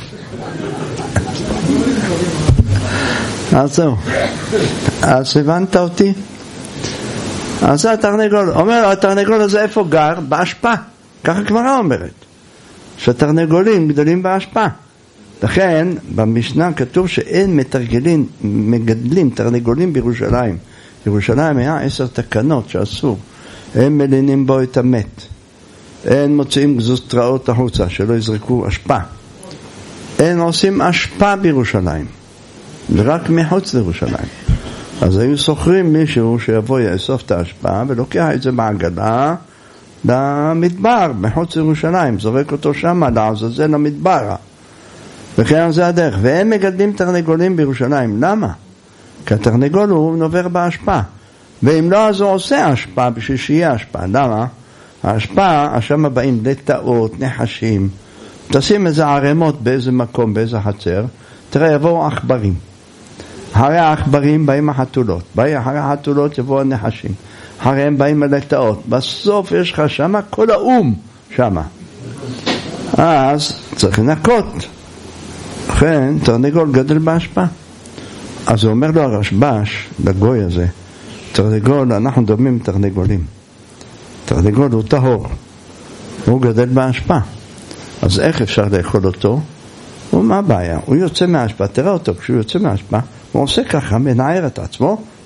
אז זהו. אז הבנת אותי? אז התרנגול, אומר, התרנגול הזה איפה גר? בהשפעה. ככה גמרא אומרת. שהתרנגולים גדלים בהשפעה. לכן, במשנה כתוב שאין מתרגלים, מגדלים תרנגולים בירושלים. ירושלים היה עשר תקנות שאסור. הם מלינים בו את המת. אין מוצאים גזוסטראות החוצה, שלא יזרקו אשפה. אין עושים אשפה בירושלים. רק מחוץ לירושלים. אז היו סוחרים מישהו שיבוא יאסוף את האשפה, ולוקח את זה בעגלה למדבר, מחוץ לירושלים. זורק אותו שם, לעזאזל למדבר. וכן זה הדרך. והם מגדלים תרנגולים בירושלים. למה? כי התרנגול הוא נובר באשפה. ואם לא, אז הוא עושה אשפה בשביל שיהיה אשפה. למה? ההשפעה, השם הבאים לטאות, נחשים, תשים איזה ערמות באיזה מקום, באיזה חצר, תראה, יבואו עכברים. אחרי העכברים באים החתולות, אחרי החתולות יבואו הנחשים, אחריהם באים הלטאות, בסוף יש לך שמה כל האום שמה. אז צריך לנקות. לכן, תרנגול גדל בהשפעה. אז הוא אומר לו הרשב"ש, לגוי הזה, תרנגול, אנחנו דומים תרנגולים. תרנגול הוא טהור, הוא גדל בהשפעה. אז איך אפשר לאכול אותו? ומה הבעיה? הוא יוצא מההשפעה, תראה אותו, כשהוא יוצא מההשפעה, הוא עושה ככה, מנער את עצמו,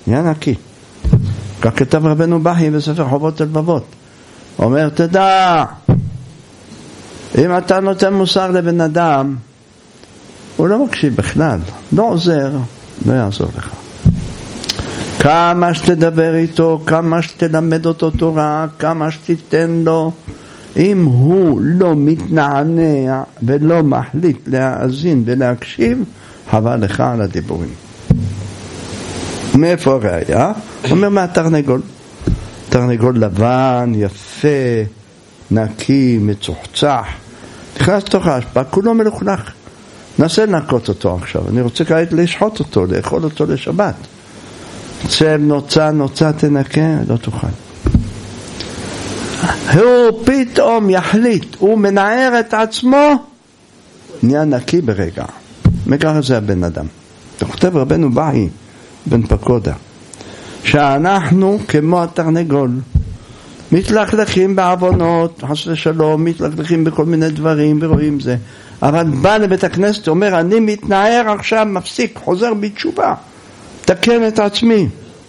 נהיה נקי. כך כתב רבנו בכי בספר חובות הלבבות. אומר, תדע, אם אתה נותן מוסר לבן אדם, הוא לא מקשיב בכלל, לא עוזר, לא יעזור לך. כמה שתדבר איתו, כמה שתלמד אותו תורה, כמה שתיתן לו, אם הוא לא מתנענע ולא מחליט להאזין ולהקשיב, חבל לך על הדיבורים. מאיפה הראיה? אומר מהתרנגול. תרנגול לבן, יפה, נקי, מצוחצח, נכנס לתוך ההשפעה, כולו מלוכלך. ננסה לנקות אותו עכשיו, אני רוצה כעת לשחוט אותו, לאכול אותו לשבת. צב נוצה, נוצה תנקה, לא תוכל. הוא פתאום יחליט, הוא מנער את עצמו, נהיה נקי ברגע. מכך זה הבן אדם. כותב רבנו בכי בן פקודה, שאנחנו כמו התרנגול, מתלכלכים בעוונות, חס ושלום, מתלכלכים בכל מיני דברים ורואים זה, אבל בא לבית הכנסת, אומר, אני מתנער עכשיו, מפסיק, חוזר בתשובה, תקן את עצמי,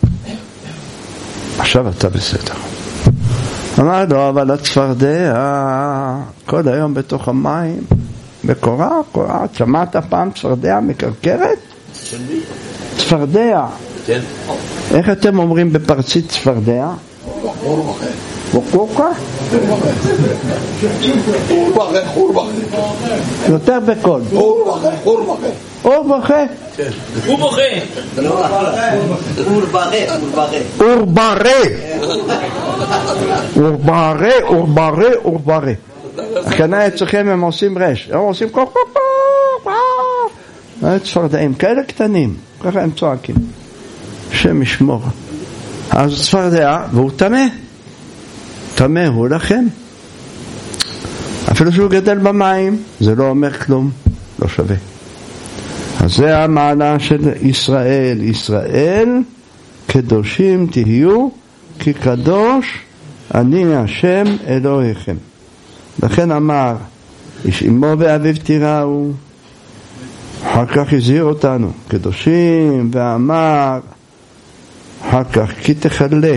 עכשיו אתה בסדר. אמר לו, אבל הצפרדע כל היום בתוך המים, בקורה, קורה, שמעת פעם צפרדע מקרקרת? צפרדע. איך אתם אומרים בפרצית צפרדע? בוקוקה? יותר בקול. אור בוכה. אור בוכה? אור ברה. אור ברה. אור ברה, אור ברה, אור ברה. הכנה אצלכם הם עושים רש. הם עושים כל כך כל צפרדעים כאלה קטנים. ככה הם צועקים. שם ישמור. אז צפרדע, והוא תמה. תמה הוא לכם. אפילו שהוא גדל במים, זה לא אומר כלום, לא שווה. אז זה המעלה של ישראל. ישראל, קדושים תהיו, כי קדוש אני השם אלוהיכם. לכן אמר, איש אמו ואביו תיראו, אחר כך הזהיר אותנו, קדושים, ואמר, אחר כך כי תחלה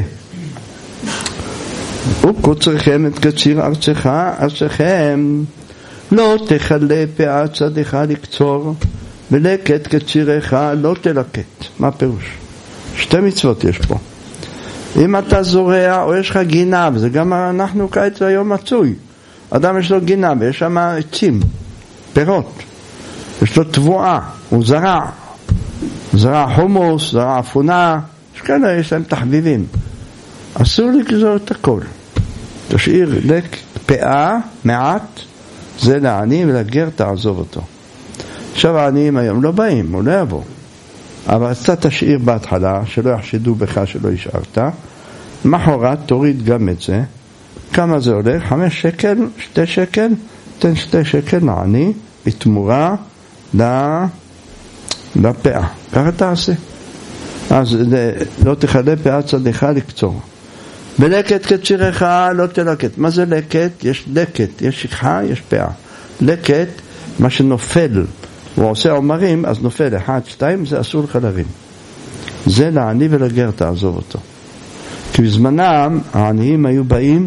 וקוצרכם את קציר ארצך ארצכם, לא תחלה פאה צדך לקצור, ולקט קצירך לא תלקט. מה פירוש? שתי מצוות יש פה. אם אתה זורע או יש לך גינה, וזה גם אנחנו כעת היום מצוי, אדם יש לו גינה ויש שם עצים, פירות, יש לו תבואה, הוא זרע, זרע חומוס, זרע אפונה, יש כאלה, יש להם תחביבים. אסור לגזור את הכל. תשאיר לק פאה, מעט, זה לעני, ולגר תעזוב אותו. עכשיו העניים היום לא באים, הוא לא יבוא. אבל אתה תשאיר בהתחלה, שלא יחשדו בך שלא השארת. מחרת תוריד גם את זה. כמה זה הולך? חמש שקל, שתי שקל, תן שתי שקל לעני, בתמורה לפאה. ככה תעשה. אז לא תחלה פאה צדך לקצור. בלקט קצירך לא תלקט. מה זה לקט? יש לקט, יש שכחה, יש פאה. לקט, מה שנופל, הוא עושה עומרים, אז נופל אחד, שתיים, זה אסור לך להבין. זה לעני ולגר תעזוב אותו. כי בזמנם העניים היו באים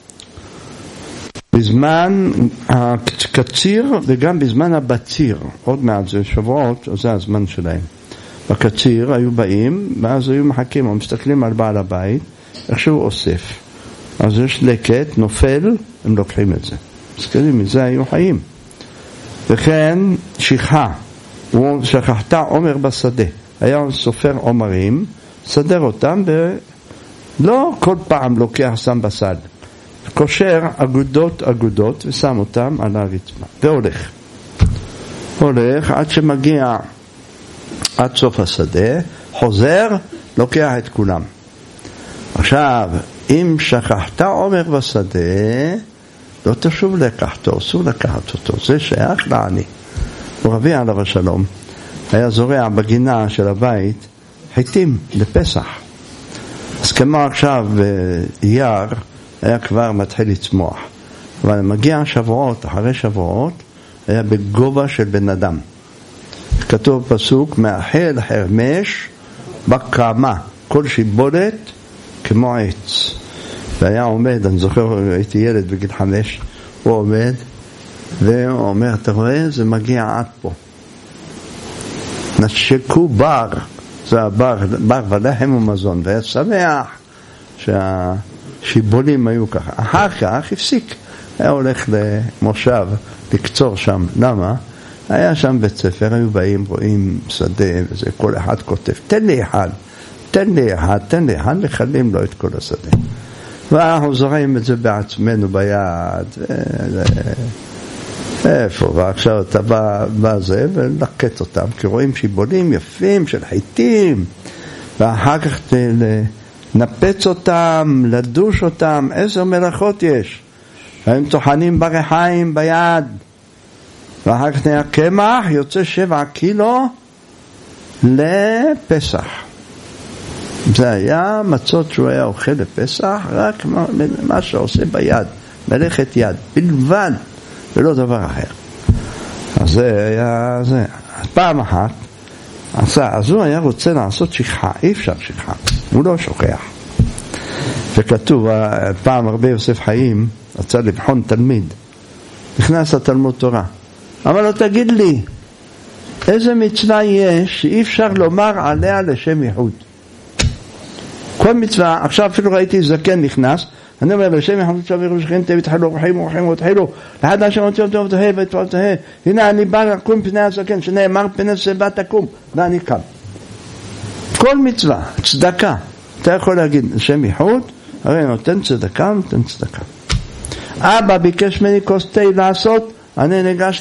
בזמן הקציר וגם בזמן הבציר. עוד מעט זה שבועות, זה הזמן שלהם. בקציר היו באים, ואז היו מחכים, הם מסתכלים על בעל הבית, איך שהוא אוסף. אז יש לקט, נופל, הם לוקחים את זה. מסכנים, מזה היו חיים. וכן, שכחה. הוא שכחת עומר בשדה. היה סופר עומרים, סדר אותם, ולא כל פעם לוקח שם בסל. קושר אגודות אגודות, ושם אותם על הרצפה. והולך. הולך עד שמגיע עד סוף השדה, חוזר, לוקח את כולם. עכשיו, אם שכחת עומר בשדה, לא תשוב לקחתו, אסור לקחת אותו, זה שייך לעני. רבי עליו השלום היה זורע בגינה של הבית חיטים לפסח. אז כמו עכשיו יער היה כבר מתחיל לצמוח, אבל מגיע שבועות, אחרי שבועות היה בגובה של בן אדם. כתוב פסוק, מאחל חרמש בקמה, כל שיבולת כמו עץ. והיה עומד, אני זוכר, הייתי ילד בגיל חמש, הוא עומד, והוא אומר, אתה רואה, זה מגיע עד פה. נשקו בר, זה הבר, בר ולחם ומזון, והיה שמח שהשיבולים היו ככה. אחר כך הפסיק, היה הולך למושב, לקצור שם. למה? היה שם בית ספר, היו באים, רואים שדה, וזה, כל אחד כותב, תן לי אחד, תן לי אחד, תן לי אחד, לחלים לו את כל השדה. ואנחנו זורעים את זה בעצמנו ביד, ו... איפה, ועכשיו אתה בא בזה ולקט אותם, כי רואים שיבולים יפים של חיטים, ואחר כך לנפץ אותם, לדוש אותם, איזה מלאכות יש. הם טוחנים ברחיים ביד, ואחר כך נהיה קמח, יוצא שבע קילו לפסח. זה היה מצות שהוא היה אוכל לפסח, רק מה שעושה ביד, מלאכת יד, בלבד, ולא דבר אחר. אז זה היה זה. אז פעם אחת, אז הוא היה רוצה לעשות שכחה, אי אפשר שכחה, הוא לא שוכח. וכתוב, פעם הרבה יוסף חיים, רצה לבחון תלמיד, נכנס לתלמוד תורה. אמר לו, תגיד לי, איזה מצווה יש שאי אפשר לומר עליה לשם ייחוד? כל מצווה, עכשיו אפילו ראיתי זקן נכנס, אני אומר, לשם ייחוד שווה שכן תהיה ותחלו, רחים ורחים ותחלו, לחד השם אותי טוב תהיה ותבוא תהיה, הנה אני בא לקום פני הזקן, שנאמר פני סבא תקום, ואני קם. כל מצווה, צדקה, אתה יכול להגיד לשם ייחוד, הרי נותן צדקה, נותן צדקה. אבא ביקש ממני כוס תה לעשות, אני ניגש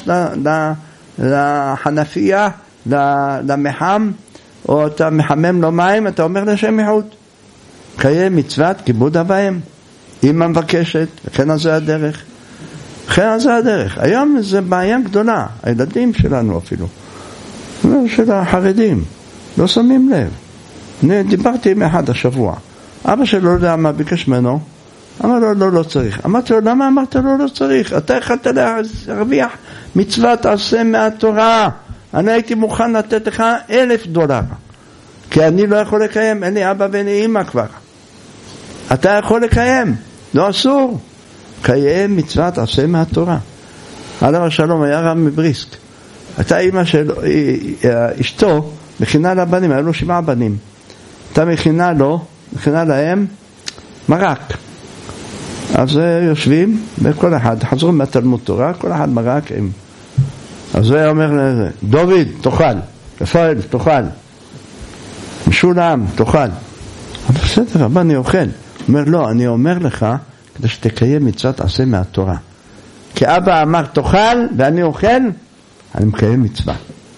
לחנפיה, למחם, או אתה מחמם לו מים, אתה אומר לשם ייחוד. קיים מצוות כיבוד אב ואם. אמא מבקשת, וכן על זה הדרך. וכן על זה הדרך. היום זה בעיה גדולה, הילדים שלנו אפילו, של החרדים, לא שמים לב. אני דיברתי עם אחד השבוע, אבא שלו לא יודע מה ביקש ממנו, אמר לו, לא, לא צריך. אמרתי לו, למה אמרת לו, לא צריך? אתה יכולת להרוויח מצוות עשה מהתורה. אני הייתי מוכן לתת לך אלף דולר. כי אני לא יכול לקיים, אין לי אבא ואין לי אמא כבר. אתה יכול לקיים, לא אסור. קיים מצוות עשה מהתורה. עליו השלום היה רב מבריסק. הייתה אמא של אשתו, מכינה לבנים, היו לו שבעה בנים. הייתה מכינה לו, מכינה להם מרק. אז יושבים, וכל אחד, חזרו מהתלמוד תורה, כל אחד מרק עם. אז הוא היה אומר לזה, דוד, תאכל, רפאל, תאכל, משולם, תאכל. אבל בסדר, רבה, אני אוכל. הוא אומר, לא, אני אומר לך, כדי שתקיים מצוות עשה מהתורה. כי אבא אמר, תאכל, ואני אוכל, אני מקיים מצווה.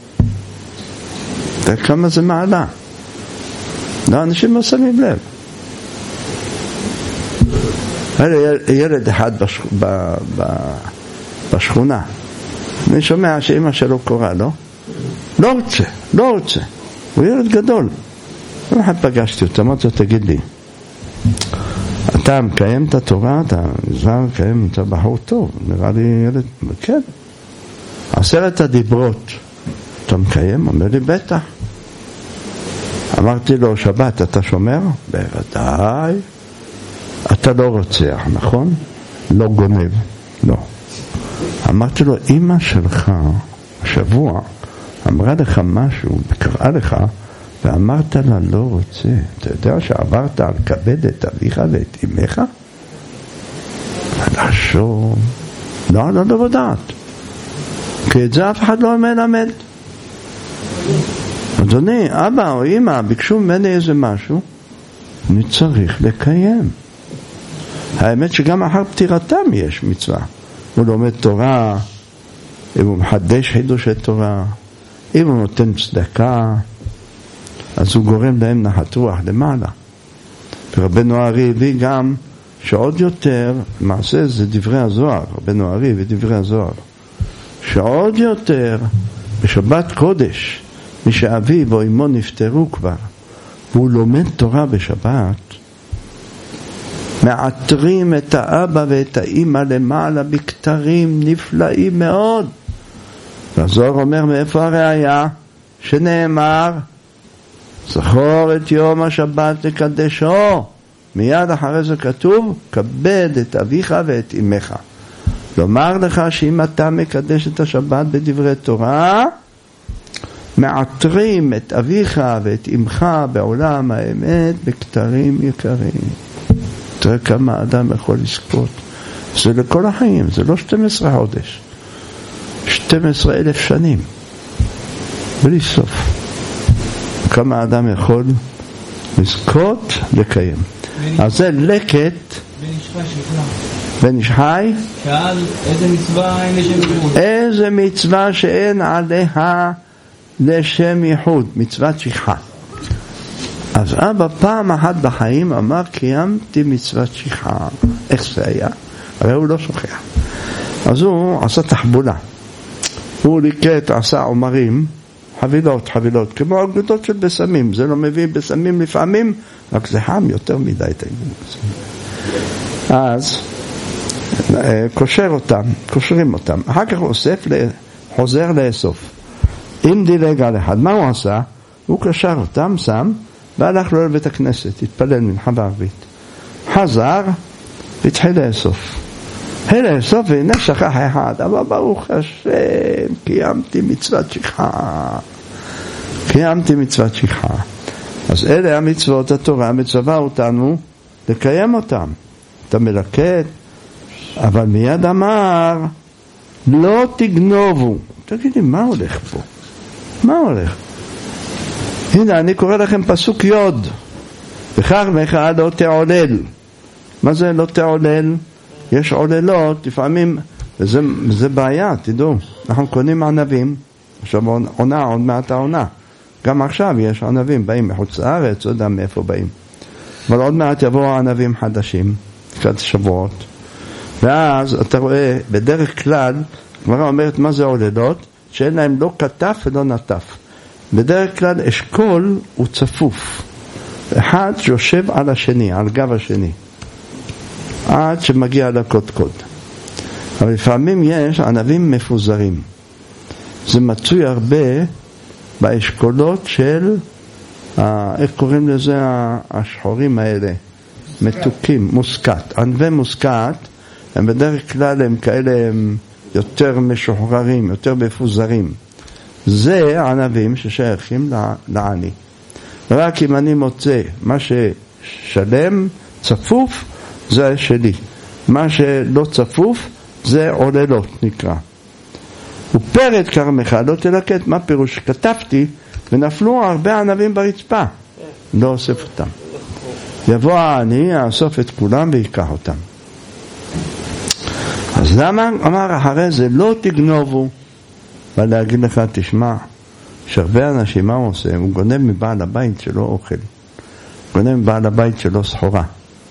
אתה יודע כמה זה מעלה. לא, אנשים לא שמים לב. היה ילד אחד בשכונה, אני שומע שאמא שלו קורא, לא? לא רוצה, לא רוצה. הוא ילד גדול. לא אחד פגשתי אותו, אמרתי לו, תגיד לי, אתה מקיים את התורה, אתה נזהר מקיים, אתה בחור טוב, נראה לי ילד, כן. עשרת הדיברות, אתה מקיים? אומר לי, בטח. אמרתי לו, שבת, אתה שומר? בוודאי. אתה לא רוצח, נכון? לא גונב, לא. אמרתי לו, אמא שלך, השבוע, אמרה לך משהו, קראה לך, ואמרת לה, לא רוצה. אתה יודע שעברת על כבד את אביך ואת אמך? לחשוב. לא, לא, לא יודעת. כי את זה אף אחד לא מלמד. אדוני, אבא או אמא, ביקשו ממני איזה משהו, אני צריך לקיים. האמת שגם אחר פטירתם יש מצווה. הוא לומד תורה, אם הוא מחדש חידושי תורה, אם הוא נותן צדקה, אז הוא גורם להם נחת רוח למעלה. ורבנו הארי הביא גם שעוד יותר, מעשה זה דברי הזוהר, רבנו הארי ודברי הזוהר, שעוד יותר בשבת קודש, מי שאביו או אמו נפטרו כבר, והוא לומד תורה בשבת, מעטרים את האבא ואת האמא למעלה בכתרים נפלאים מאוד. והזוהר אומר מאיפה הראיה שנאמר זכור את יום השבת לקדשו. מיד אחרי זה כתוב, כבד את אביך ואת אמך. לומר לך שאם אתה מקדש את השבת בדברי תורה, מעטרים את אביך ואת אמך בעולם האמת בכתרים יקרים. תראה כמה אדם יכול לזכות. זה לכל החיים, זה לא שתים עשרה חודש. שתים עשרה אלף שנים. בלי סוף. כמה אדם יכול לזכות לקיים. אז זה לקט בן איש חי שכלה. בן איש חי? שאל איזה מצווה אין לשם ייחוד. איזה מצווה שאין עליה לשם ייחוד, מצוות שכחה. אז אבא פעם אחת בחיים אמר קיימתי מצוות שכחה. איך זה היה? הרי הוא לא שוכח. אז הוא עשה תחבולה. הוא ליקט, עשה עומרים, חבילות, חבילות, כמו אגודות של בסמים. זה לא מביא בסמים לפעמים, רק זה חם יותר מדי תגידו. אז קושר אותם, קושרים אותם. אחר כך הוא אוסף, חוזר לאסוף. אם דילג על אחד, מה הוא עשה? הוא קשר אותם, שם, והלך לו לבית הכנסת, התפלל מנחה בערבית. חזר, והתחיל לאסוף. התחיל לאסוף, והנה שכח אחד, אבל ברוך השם, קיימתי מצוות שכחה. קיימתי מצוות שכחה. אז אלה המצוות, התורה מצווה אותנו לקיים אותם. אתה מלקט, אבל מיד אמר, לא תגנובו. תגידי, מה הולך פה? מה הולך? הנה, אני קורא לכם פסוק יוד. וכך מחאה לא תעולל. מה זה לא תעולל? יש עוללות, לפעמים, וזה, וזה בעיה, תדעו. אנחנו קונים ענבים, עכשיו עונה, עוד מעט העונה. גם עכשיו יש ענבים, באים מחוץ לארץ, לא יודע מאיפה באים. אבל עוד מעט יבואו ענבים חדשים, קצת שבועות. ואז אתה רואה, בדרך כלל, הגמרא אומרת מה זה עוללות, שאין להם לא כתף ולא נטף. בדרך כלל אשכול הוא צפוף. אחד שיושב על השני, על גב השני. עד שמגיע לקודקוד. אבל לפעמים יש ענבים מפוזרים. זה מצוי הרבה באשכולות של, איך קוראים לזה, השחורים האלה, מתוקים, מוסקת. ענבי מוסקת, הם בדרך כלל הם כאלה הם יותר משוחררים, יותר מפוזרים. זה ענבים ששייכים לעני. רק אם אני מוצא מה ששלם, צפוף, זה שלי. מה שלא צפוף, זה עוללות נקרא. ופרד כרמך, לא תלקט, מה פירוש? כתבתי, ונפלו הרבה ענבים ברצפה. לא אוסף אותם. יבוא העני, יאסוף את כולם ויקח אותם. אז למה אמר אחרי זה, לא תגנובו? אבל להגיד לך, תשמע, שהרבה אנשים, מה הוא עושה? הוא גונב מבעל הבית שלו אוכל. גונב מבעל הבית שלו סחורה.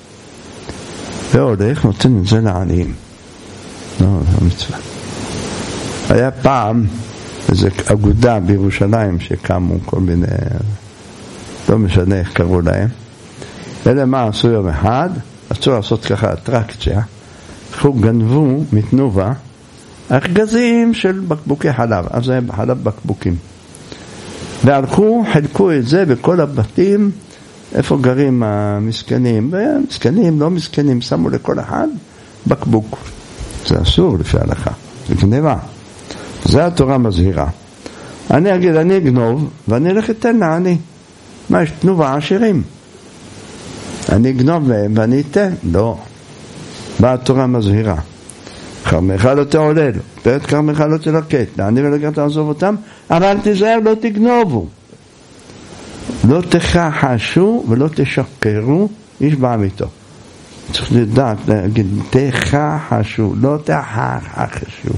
והולך, נותן את זה לעניים. לא, לא מצווה. היה פעם איזו אגודה בירושלים שקמו כל מיני, לא משנה איך קראו להם. אלה מה עשו יום אחד? רצו לעשות ככה אטרקציה. הם גנבו מתנובה ארגזים של בקבוקי חלב. אז זה חלב בקבוקים. והלכו, חלקו את זה בכל הבתים, איפה גרים המסכנים. מסכנים, לא מסכנים, שמו לכל אחד בקבוק. זה אסור לפי ההלכה. זה גניבה. זה התורה מזהירה. אני אגיד, אני אגנוב, ואני אלך אתן לעני. מה, יש תנובה עשירים? אני אגנוב מהם ואני אתן? לא. באה התורה מזהירה. כרמך לא תעולל, פרט כרמך לא תלקט, לעני ולקט תעזוב אותם, אבל תזהר, לא תגנובו. לא תכחשו ולא תשקרו, איש בעמיתו. צריך לדעת, להגיד, תכחשו, לא תכחשו.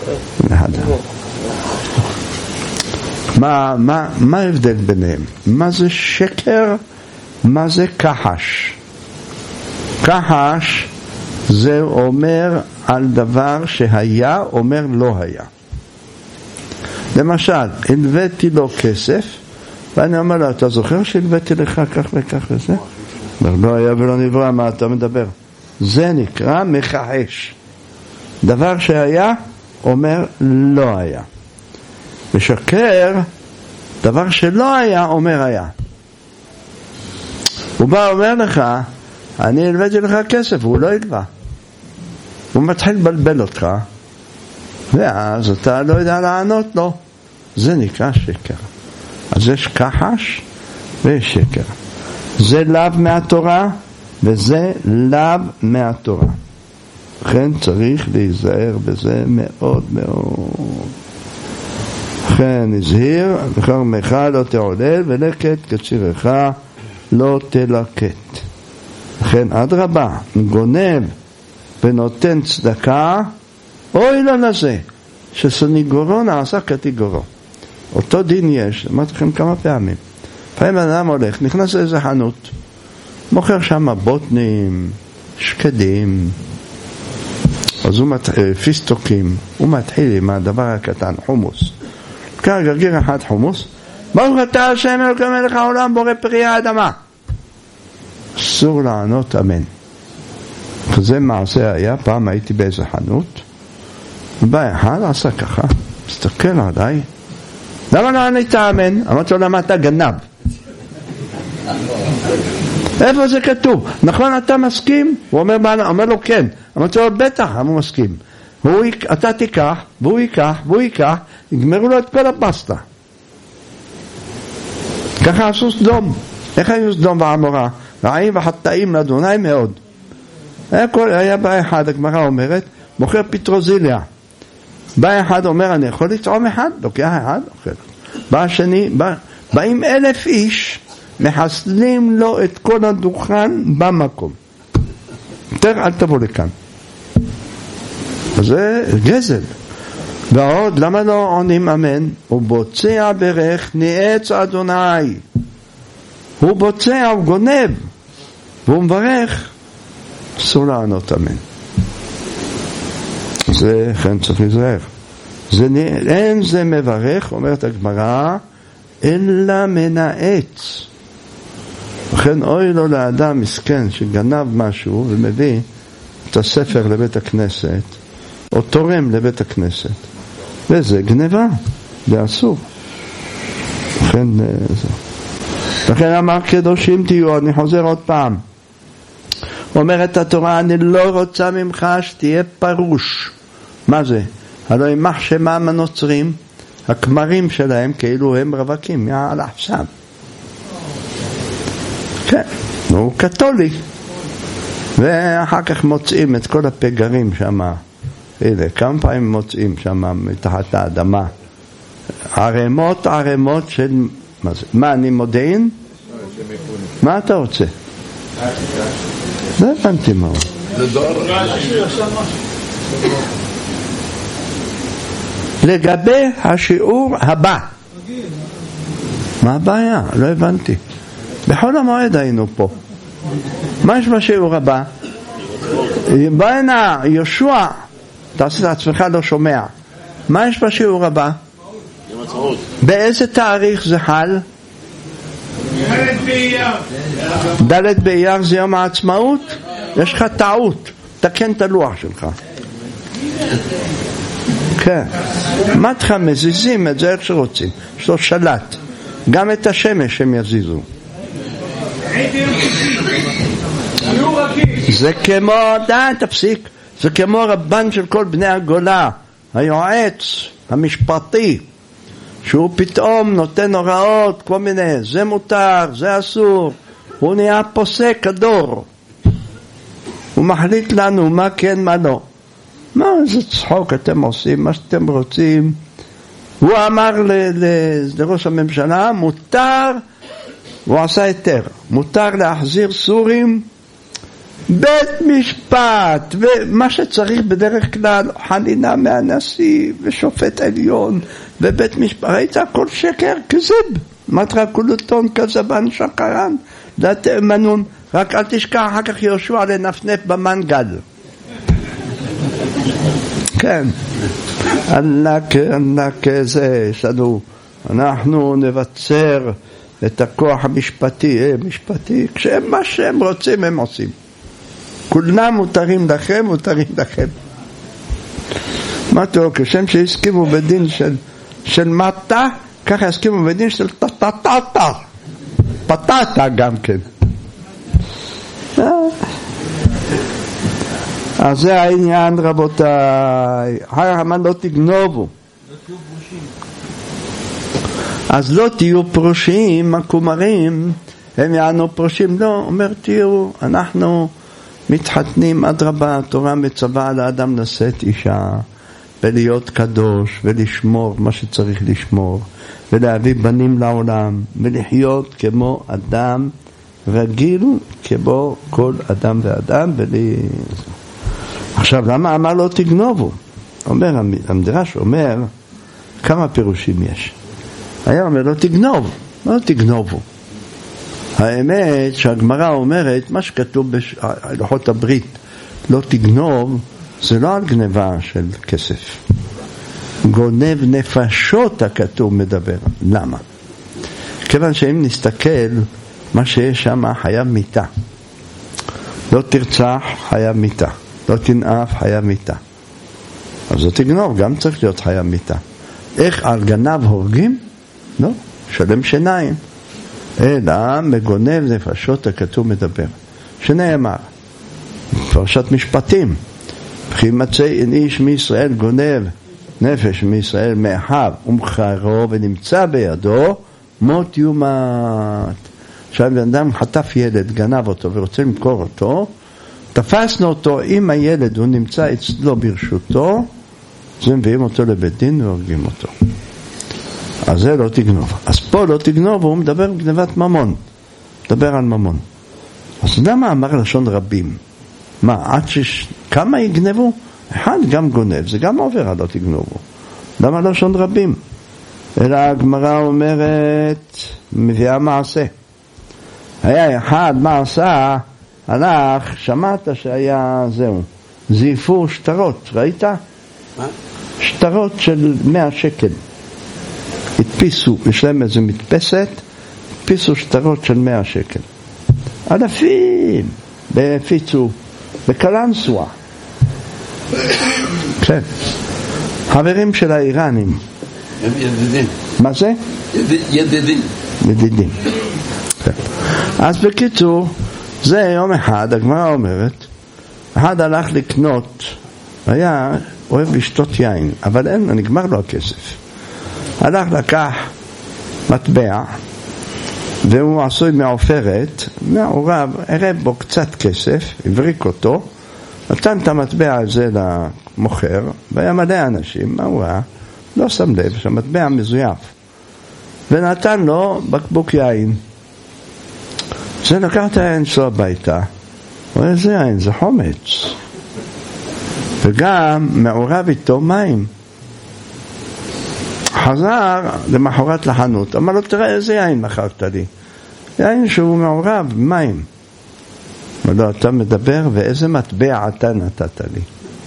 מה, מה, מה ההבדל ביניהם? מה זה שקר? מה זה כחש? כחש זה אומר על דבר שהיה, אומר לא היה. למשל, הלוויתי לו כסף, ואני אומר לו, אתה זוכר שהלוויתי לך כך וכך וזה? לא היה ולא נברא, מה אתה מדבר? זה נקרא מכחש. דבר שהיה, אומר לא היה. משקר, דבר שלא היה, אומר היה. הוא בא אומר לך, אני הלוויתי לך כסף, הוא לא ילווה. הוא מתחיל לבלבל אותך, ואז אתה לא יודע לענות לו. זה נקרא שקר. אז יש כחש ויש שקר. זה לאו מהתורה וזה לאו מהתורה. לכן צריך להיזהר בזה מאוד מאוד. לכן הזהיר, וכרמך לא תעולל ולקט כצירך לא תלקט. לכן עד רבה, גונב ונותן צדקה, אוי לו לזה, שסניגורו נעשה כתיגורו. אותו דין יש, אמרתי לכם כמה פעמים. פעמים אדם הולך, נכנס לאיזה חנות, מוכר שם בוטנים, שקדים, אז הוא מתחיל, פיסטוקים, הוא מתחיל עם הדבר הקטן, חומוס. כאן גרגיר אחד חומוס, ברוך אתה השם אלוקי מלך העולם בורא פרי האדמה. אסור לענות אמן. זה מעשה היה, פעם הייתי באיזה חנות, ובא אחד עשה ככה, מסתכל עליי, למה לא ענית אמן? אמרתי לו, למה אתה גנב? איפה זה כתוב? נכון אתה מסכים? הוא אומר, אומר לו כן. אמרתי לו, בטח, הוא מסכים. הוא, אתה תיקח, והוא ייקח, והוא ייקח, יגמרו לו את כל הפסטה. ככה עשו סדום. איך היו סדום ועמורה? רעים וחטאים לאדוני מאוד. היה, כל, היה בא אחד, הגמרא אומרת, מוכר פטרוזיליה. בא אחד אומר, אני יכול לטעום אחד? לוקח אחד, אוכל. בא השני, בא, באים אלף איש, מחסלים לו את כל הדוכן במקום. יותר אל תבוא לכאן. אז זה גזל. ועוד, למה לא עונים אמן? הוא בוצע ברך ניאץ אדוני. הוא בוצע, הוא גונב. והוא מברך. אסור לענות אמן. זה כן צריך להיזהר. זה, אין זה מברך, אומרת הגמרא, אלא מנאץ. לכן אוי לו לאדם מסכן שגנב משהו ומביא את הספר לבית הכנסת או תורם לבית הכנסת, וזה גנבה, זה אסור. לכן זה. לכן אמר קדושים תהיו, אני חוזר עוד פעם, אומרת התורה, אני לא רוצה ממך שתהיה פרוש. מה זה? הלוא ימח שמם הנוצרים, הכמרים שלהם כאילו הם רווקים, יאללה עכשיו. כן, הוא קתולי. ואחר כך מוצאים את כל הפגרים שם. הנה, כמה פעמים מוצאים שם מתחת האדמה. ערמות, ערמות של... מה זה? מה, אני מודיעין? מה אתה רוצה? לא הבנתי מה הוא. לגבי השיעור הבא. מה הבעיה? לא הבנתי. בכל המועד היינו פה. מה יש בשיעור הבא? בוא הנה, יהושע, תעשה את עצמך לא שומע. מה יש בשיעור הבא? באיזה תאריך זה חל? ד' באייר זה יום העצמאות? יש לך טעות, תקן את הלוח שלך. כן. מה אתך מזיזים את זה איך שרוצים? יש לו שלט. גם את השמש הם יזיזו. זה כמו, די, תפסיק. זה כמו רבן של כל בני הגולה, היועץ המשפטי, שהוא פתאום נותן הוראות, כל מיני, זה מותר, זה אסור. הוא נהיה פוסק הדור. הוא מחליט לנו מה כן, מה לא. מה זה צחוק אתם עושים, מה שאתם רוצים. הוא אמר לראש הממשלה, מותר, הוא עשה היתר, מותר להחזיר סורים, בית משפט, ומה שצריך בדרך כלל, חנינה מהנשיא ושופט עליון, ובית משפט, ראית הכל שקר, כזב, מטרה כולותון כזבן שקרן, לא תאמנון, רק אל תשכח אחר כך יהושע לנפנף במנגל. כן, ענק, ענק זה, יש לנו, אנחנו נבצר את הכוח המשפטי, אה, משפטי, כשהם מה שהם רוצים הם עושים. כולם מותרים לכם, מותרים לכם. מה טוב, כשם שהסכימו בדין של, של מטה, ככה הסכימו בדין של טטטטה, פטטה גם כן. אז זה העניין רבותיי. אחר כך לא תגנובו. אז לא תהיו פרושים, הכומרים, הם יענו פרושים, לא, אומר תהיו, אנחנו מתחתנים עד רבה, התורה מצווה על האדם לשאת אישה, ולהיות קדוש, ולשמור מה שצריך לשמור, ולהביא בנים לעולם, ולחיות כמו אדם רגיל, כמו כל אדם ואדם, ולי... עכשיו, למה אמר לא תגנובו? אומר, המדרש אומר, כמה פירושים יש. היה אומר לא תגנוב, לא תגנובו. האמת שהגמרא אומרת, מה שכתוב בלוחות הברית, לא תגנוב, זה לא על גניבה של כסף. גונב נפשות הכתוב מדבר. למה? כיוון שאם נסתכל, מה שיש שם חייב מיתה. לא תרצח, חייב מיתה. לא תנאף, חייב מיתה. אז לא תגנוב, גם צריך להיות חייב מיתה. איך על גנב הורגים? לא, שלם שיניים. אלא מגונב נפשות הכתוב מדבר. שנאמר, פרשת משפטים, וכי מצא איש מישראל גונב נפש מישראל מאחיו ומכרו ונמצא בידו, מות יומת. עכשיו בן אדם חטף ילד, גנב אותו ורוצה למכור אותו, תפסנו אותו עם הילד, הוא נמצא אצלו ברשותו, אז מביאים אותו לבית דין והורגים אותו. אז זה לא תגנוב. אז פה לא תגנוב, הוא מדבר גנבת ממון. מדבר על ממון. אז למה אמר לשון רבים? מה, עד שש... כמה יגנבו? אחד גם גונב, זה גם עובר, לא תגנובו. למה לשון רבים? אלא הגמרא אומרת, מביאה מעשה. היה אחד מעשה, הלך, שמעת שהיה זהו. זייפו שטרות, ראית? מה? שטרות של מאה שקל. הדפיסו, יש להם איזו מדפסת, הדפיסו שטרות של מאה שקל. אלפים, והפיצו, בקלנסווה. כן. חברים של האיראנים. הם ידידים. מה זה? ידידים. ידידים. כן. אז בקיצור, זה יום אחד, הגמרא אומרת, אחד הלך לקנות, היה אוהב לשתות יין, אבל אין, נגמר לו הכסף. הלך לקח מטבע, והוא עשוי מעופרת, מעורב, ערב בו קצת כסף, הבריק אותו, נתן את המטבע הזה למוכר, והיה מלא אנשים, מה הוא ראה? לא שם לב, שהמטבע מזויף, ונתן לו בקבוק יין. זה לקח את היין שלו הביתה, הוא אומר, זה יין, זה חומץ, וגם מעורב איתו מים. חזר למחרת לחנות, אמר לו, תראה איזה יין מכרת לי, יין שהוא מעורב מים. אמר לו, אתה מדבר ואיזה מטבע אתה נתת לי?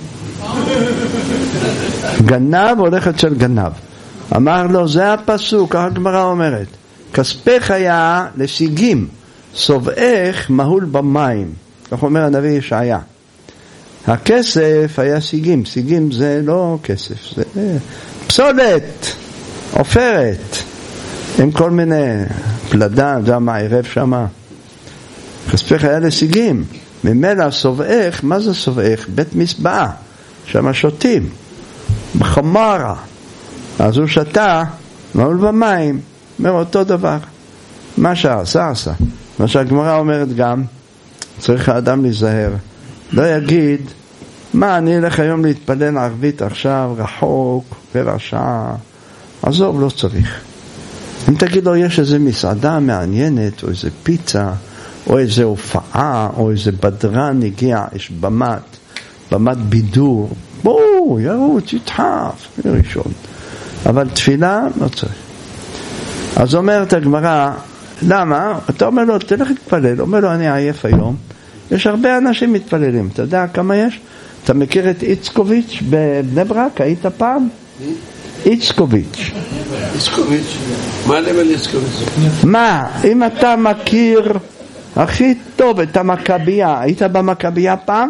גנב הולכת של גנב. אמר לו, זה הפסוק, הגמרא אומרת, כספך היה לשיגים, סובעך מהול במים. כך אומר הנביא ישעיה. הכסף היה שיגים, שיגים זה לא כסף, זה פסולת, עופרת, עם כל מיני פלדה, זה המערב שמה. כספך היה לשיגים, ממילא סובעך, מה זה סובעך? בית מסבעה, שמה שותים, בחמרה. אז הוא שתה, מעול במים, אומר אותו דבר. מה שעשה, עשה. מה שהגמרא אומרת גם, צריך האדם להיזהר. לא יגיד, מה, אני אלך היום להתפלל ערבית עכשיו, רחוק, רבע שעה. עזוב, לא צריך. אם תגיד לו, יש איזו מסעדה מעניינת, או איזו פיצה, או איזו הופעה, או איזה בדרן הגיע, יש במת, במת בידור, בואו, ירוץ, יתחף, ראשון. אבל תפילה לא צריך. אז אומרת הגמרא, למה? אתה אומר לו, תלך להתפלל. אומר לו, אני עייף היום. יש הרבה אנשים מתפללים. אתה יודע כמה יש? אתה מכיר את איצקוביץ' בבני ברק? היית פעם? איצקוביץ'. איצקוביץ'? מה לבל איצקוביץ'? מה? אם אתה מכיר הכי טוב את המכבייה, היית במכבייה פעם?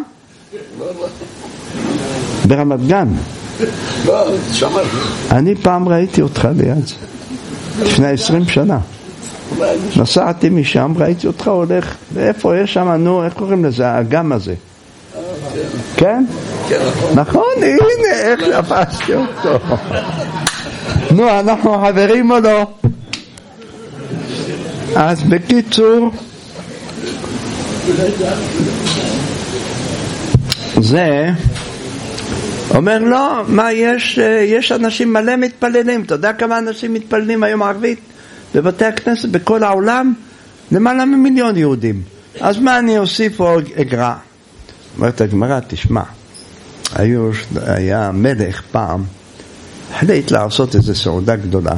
ברמת גן. לא, שמעתי. אני פעם ראיתי אותך ליד זה. לפני עשרים שנה. נסעתי משם, ראיתי אותך הולך, ואיפה יש שם, נו, איך קוראים לזה, האגם הזה? כן? נכון, הנה, איך שפשתי אותו. נו, אנחנו חברים או לא? אז בקיצור, זה אומר לא, מה יש, יש אנשים מלא מתפללים. אתה יודע כמה אנשים מתפללים היום ערבית בבתי הכנסת בכל העולם? למעלה ממיליון יהודים. אז מה אני אוסיף או אגרע? אומרת הגמרא, תשמע, היו, היה מלך פעם, החליט לעשות איזו סעודה גדולה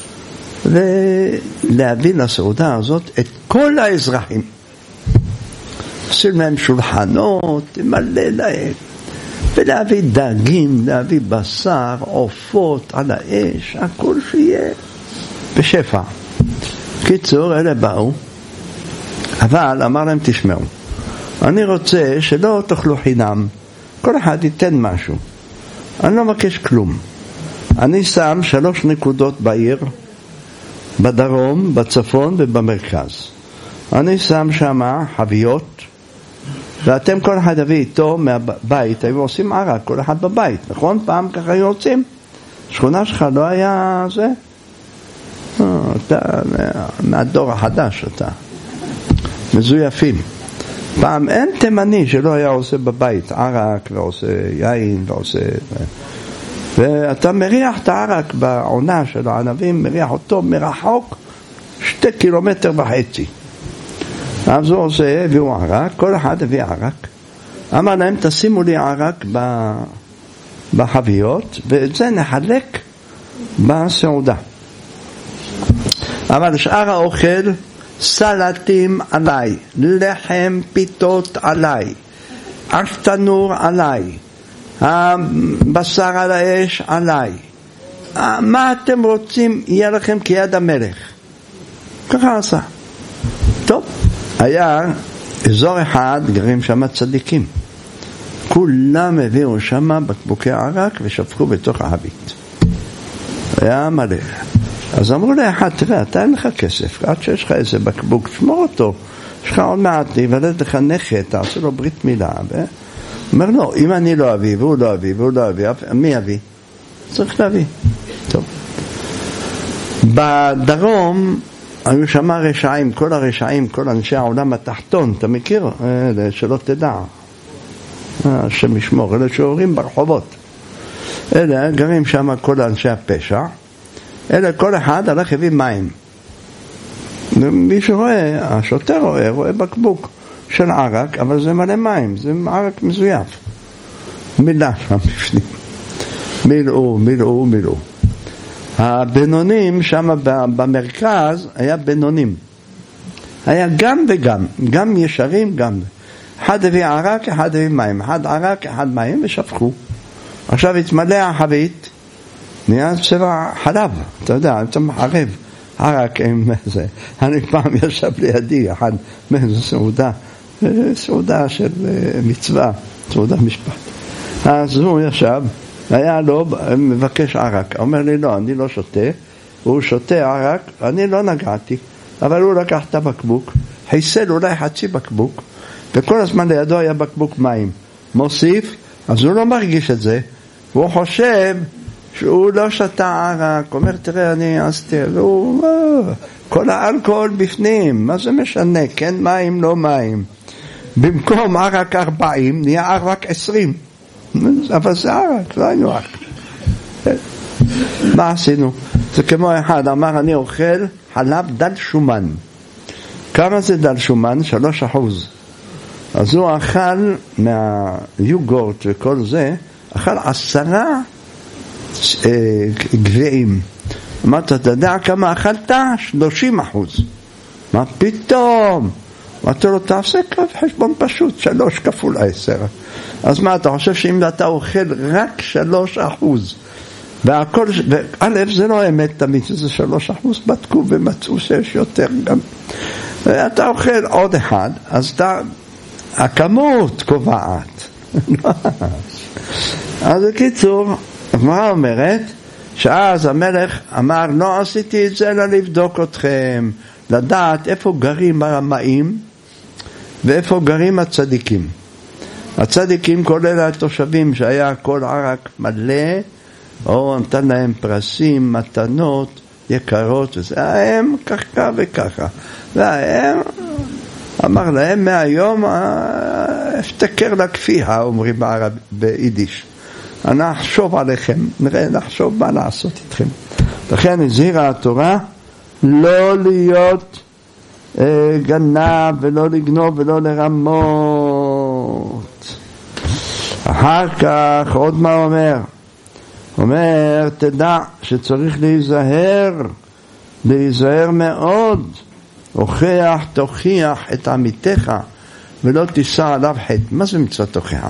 ולהביא לסעודה הזאת את כל האזרחים, עושים להם שולחנות, מלא להם, ולהביא דגים, להביא בשר, עופות על האש, הכל שיהיה בשפע. קיצור, אלה באו, אבל אמר להם, תשמעו, אני רוצה שלא תאכלו חינם, כל אחד ייתן משהו, אני לא מבקש כלום. אני שם שלוש נקודות בעיר, בדרום, בצפון ובמרכז. אני שם שם חביות, ואתם כל אחד הביא איתו מהבית, היו עושים ערק, כל אחד בבית, נכון? פעם ככה היו עושים. שכונה שלך לא היה זה? אתה מהדור החדש, אתה מזויפים. פעם אין תימני שלא היה עושה בבית ערק ועושה יין ועושה... ואתה מריח את הערק בעונה של הענבים, מריח אותו מרחוק שתי קילומטר וחצי. אז הוא עושה, הביאו ערק, כל אחד הביא ערק. אמר להם, תשימו לי ערק בחביות, ואת זה נחלק בסעודה. אבל שאר האוכל, סלטים עליי, לחם פיתות עליי, אף תנור עליי, הבשר על האש עליי. מה אתם רוצים יהיה לכם כיד המלך. ככה עשה. טוב, היה אזור אחד, גרים שם צדיקים, כולם הביאו שם בקבוקי ערק ושפכו בתוך החבית, היה מלא. אז אמרו לאחד, תראה, אתה אין לך כסף, עד שיש לך איזה בקבוק, שמור אותו, יש לך עוד מעט להיוולד לך נכד, תעשה לו ברית מילה. אומר לו, אם אני לא אביא והוא לא אביא והוא לא אביא, מי אביא? צריך להביא. טוב, בדרום היו שם רשעים, כל הרשעים, כל אנשי העולם התחתון, אתה מכיר? אלה שלא תדע, השם ישמור, אלה שעוברים ברחובות, אלה גרים שם כל אנשי הפשע, אלה כל אחד הלך הביא מים. מי שרואה, השוטר רואה, רואה בקבוק של ערק, אבל זה מלא מים, זה ערק מזויף, מילה שם בפנים, מילאו, מילאו, מילאו. הבינונים שם במרכז היה בינונים, היה גם וגם, גם ישרים, גם אחד הביא ערק, אחד הביא מים, אחד ערק, אחד מים, ושפכו. עכשיו התמלא החבית, נהיה צבע חלב, אתה יודע, אתה מחרב ערק עם זה. אני פעם ישב לידי אחד מאיזו סעודה, סעודה של מצווה, סעודה משפט. אז הוא ישב, היה לו מבקש ערק, אומר לי לא, אני לא שותה, הוא שותה ערק, אני לא נגעתי, אבל הוא לקח את הבקבוק, חיסל אולי חצי בקבוק, וכל הזמן לידו היה בקבוק מים, מוסיף, אז הוא לא מרגיש את זה, הוא חושב שהוא לא שתה ערק, אומר תראה אני עשיתי, והוא, כל האלכוהול בפנים, מה זה משנה, כן מים, לא מים, במקום ערק ארבעים, נהיה ערק עשרים, אבל זה ערק, לא היינו ערק. מה עשינו? זה כמו אחד אמר אני אוכל חלב דל שומן. כמה זה דל שומן? שלוש אחוז. אז הוא אכל מהיוגורט וכל זה, אכל עשרה אה, גביעים. אמרת, אתה יודע כמה אכלת? שלושים אחוז. מה פתאום? אמרת לו, תעשה חשבון פשוט, שלוש כפול עשר. אז מה, אתה חושב שאם אתה אוכל רק שלוש אחוז, והכל, וא' זה לא אמת תמיד, זה שלוש אחוז, בדקו ומצאו שיש יותר גם. ואתה אוכל עוד אחד, אז אתה, הכמות קובעת. אז בקיצור, הגמרא אומרת, שאז המלך אמר, לא עשיתי את זה אלא לבדוק אתכם, לדעת איפה גרים הרמאים, ואיפה גרים הצדיקים. הצדיקים כולל התושבים שהיה כל ערק מלא, או נתן להם פרסים, מתנות יקרות, וזה הם ככה וככה. והם אמר להם מהיום הפתקר לכפייה, אומרים בערב, ביידיש. נחשוב עליכם, נראה, נחשוב מה לעשות איתכם. לכן הזהירה התורה לא להיות אה, גנב ולא לגנוב ולא לרמות. אחר כך עוד מה אומר? אומר, תדע שצריך להיזהר, להיזהר מאוד. הוכיח, תוכיח את עמיתך ולא תישא עליו חטא. מה זה מצוות תוכיחה?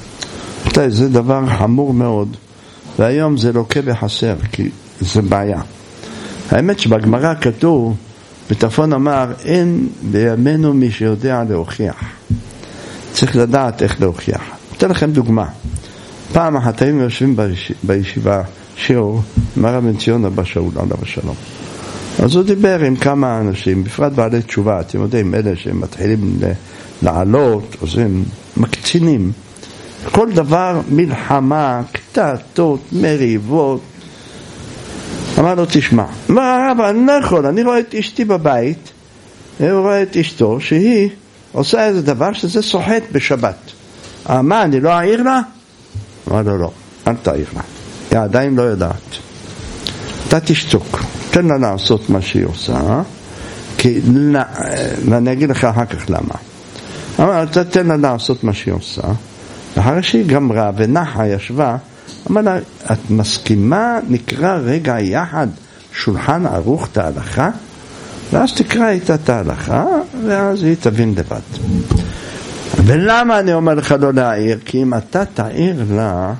זה דבר חמור מאוד, והיום זה לוקה בחסר, כי זה בעיה. האמת שבגמרא כתוב, בטפון אמר, אין בימינו מי שיודע להוכיח. צריך לדעת איך להוכיח. אתן לכם דוגמה. פעם אחת היינו יושבים בישיבה שיעור עם הרב בן ציון אבא שאול עליו השלום. אז הוא דיבר עם כמה אנשים, בפרט בעלי תשובה, אתם יודעים, אלה שמתחילים לעלות, או הם מקצינים. כל דבר מלחמה, קטטות, מריבות. אמר לו, תשמע, מה הרב, אני לא יכול, אני רואה את אשתי בבית, אני רואה את אשתו, שהיא עושה איזה דבר שזה סוחט בשבת. מה, אני לא אעיר לה? אמר לו, לא, אל תעיר לה. היא עדיין לא יודעת. אתה תשתוק, תן לה לעשות מה שהיא עושה, כי, ואני אגיד לך אחר כך למה. אמר, אתה תן לה לעשות מה שהיא עושה, אחרי שהיא גמרה ונחה ישבה, אמר לה, את מסכימה, נקרא רגע יחד שולחן ערוך את ההלכה, ואז תקרא איתה את ההלכה, ואז היא תבין לבד. ולמה אני אומר לך לא להעיר? כי אם אתה תעיר לה,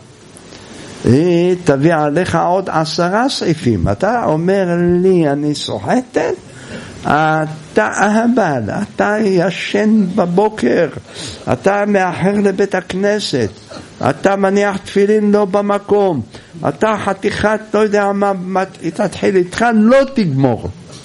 היא תביא עליך עוד עשרה סעיפים. אתה אומר לי, אני סוחטת, אתה אהבל, אתה ישן בבוקר, אתה מאחר לבית הכנסת, אתה מניח תפילין לא במקום, אתה חתיכת לא יודע מה, מה תתחיל איתך, לא תגמור.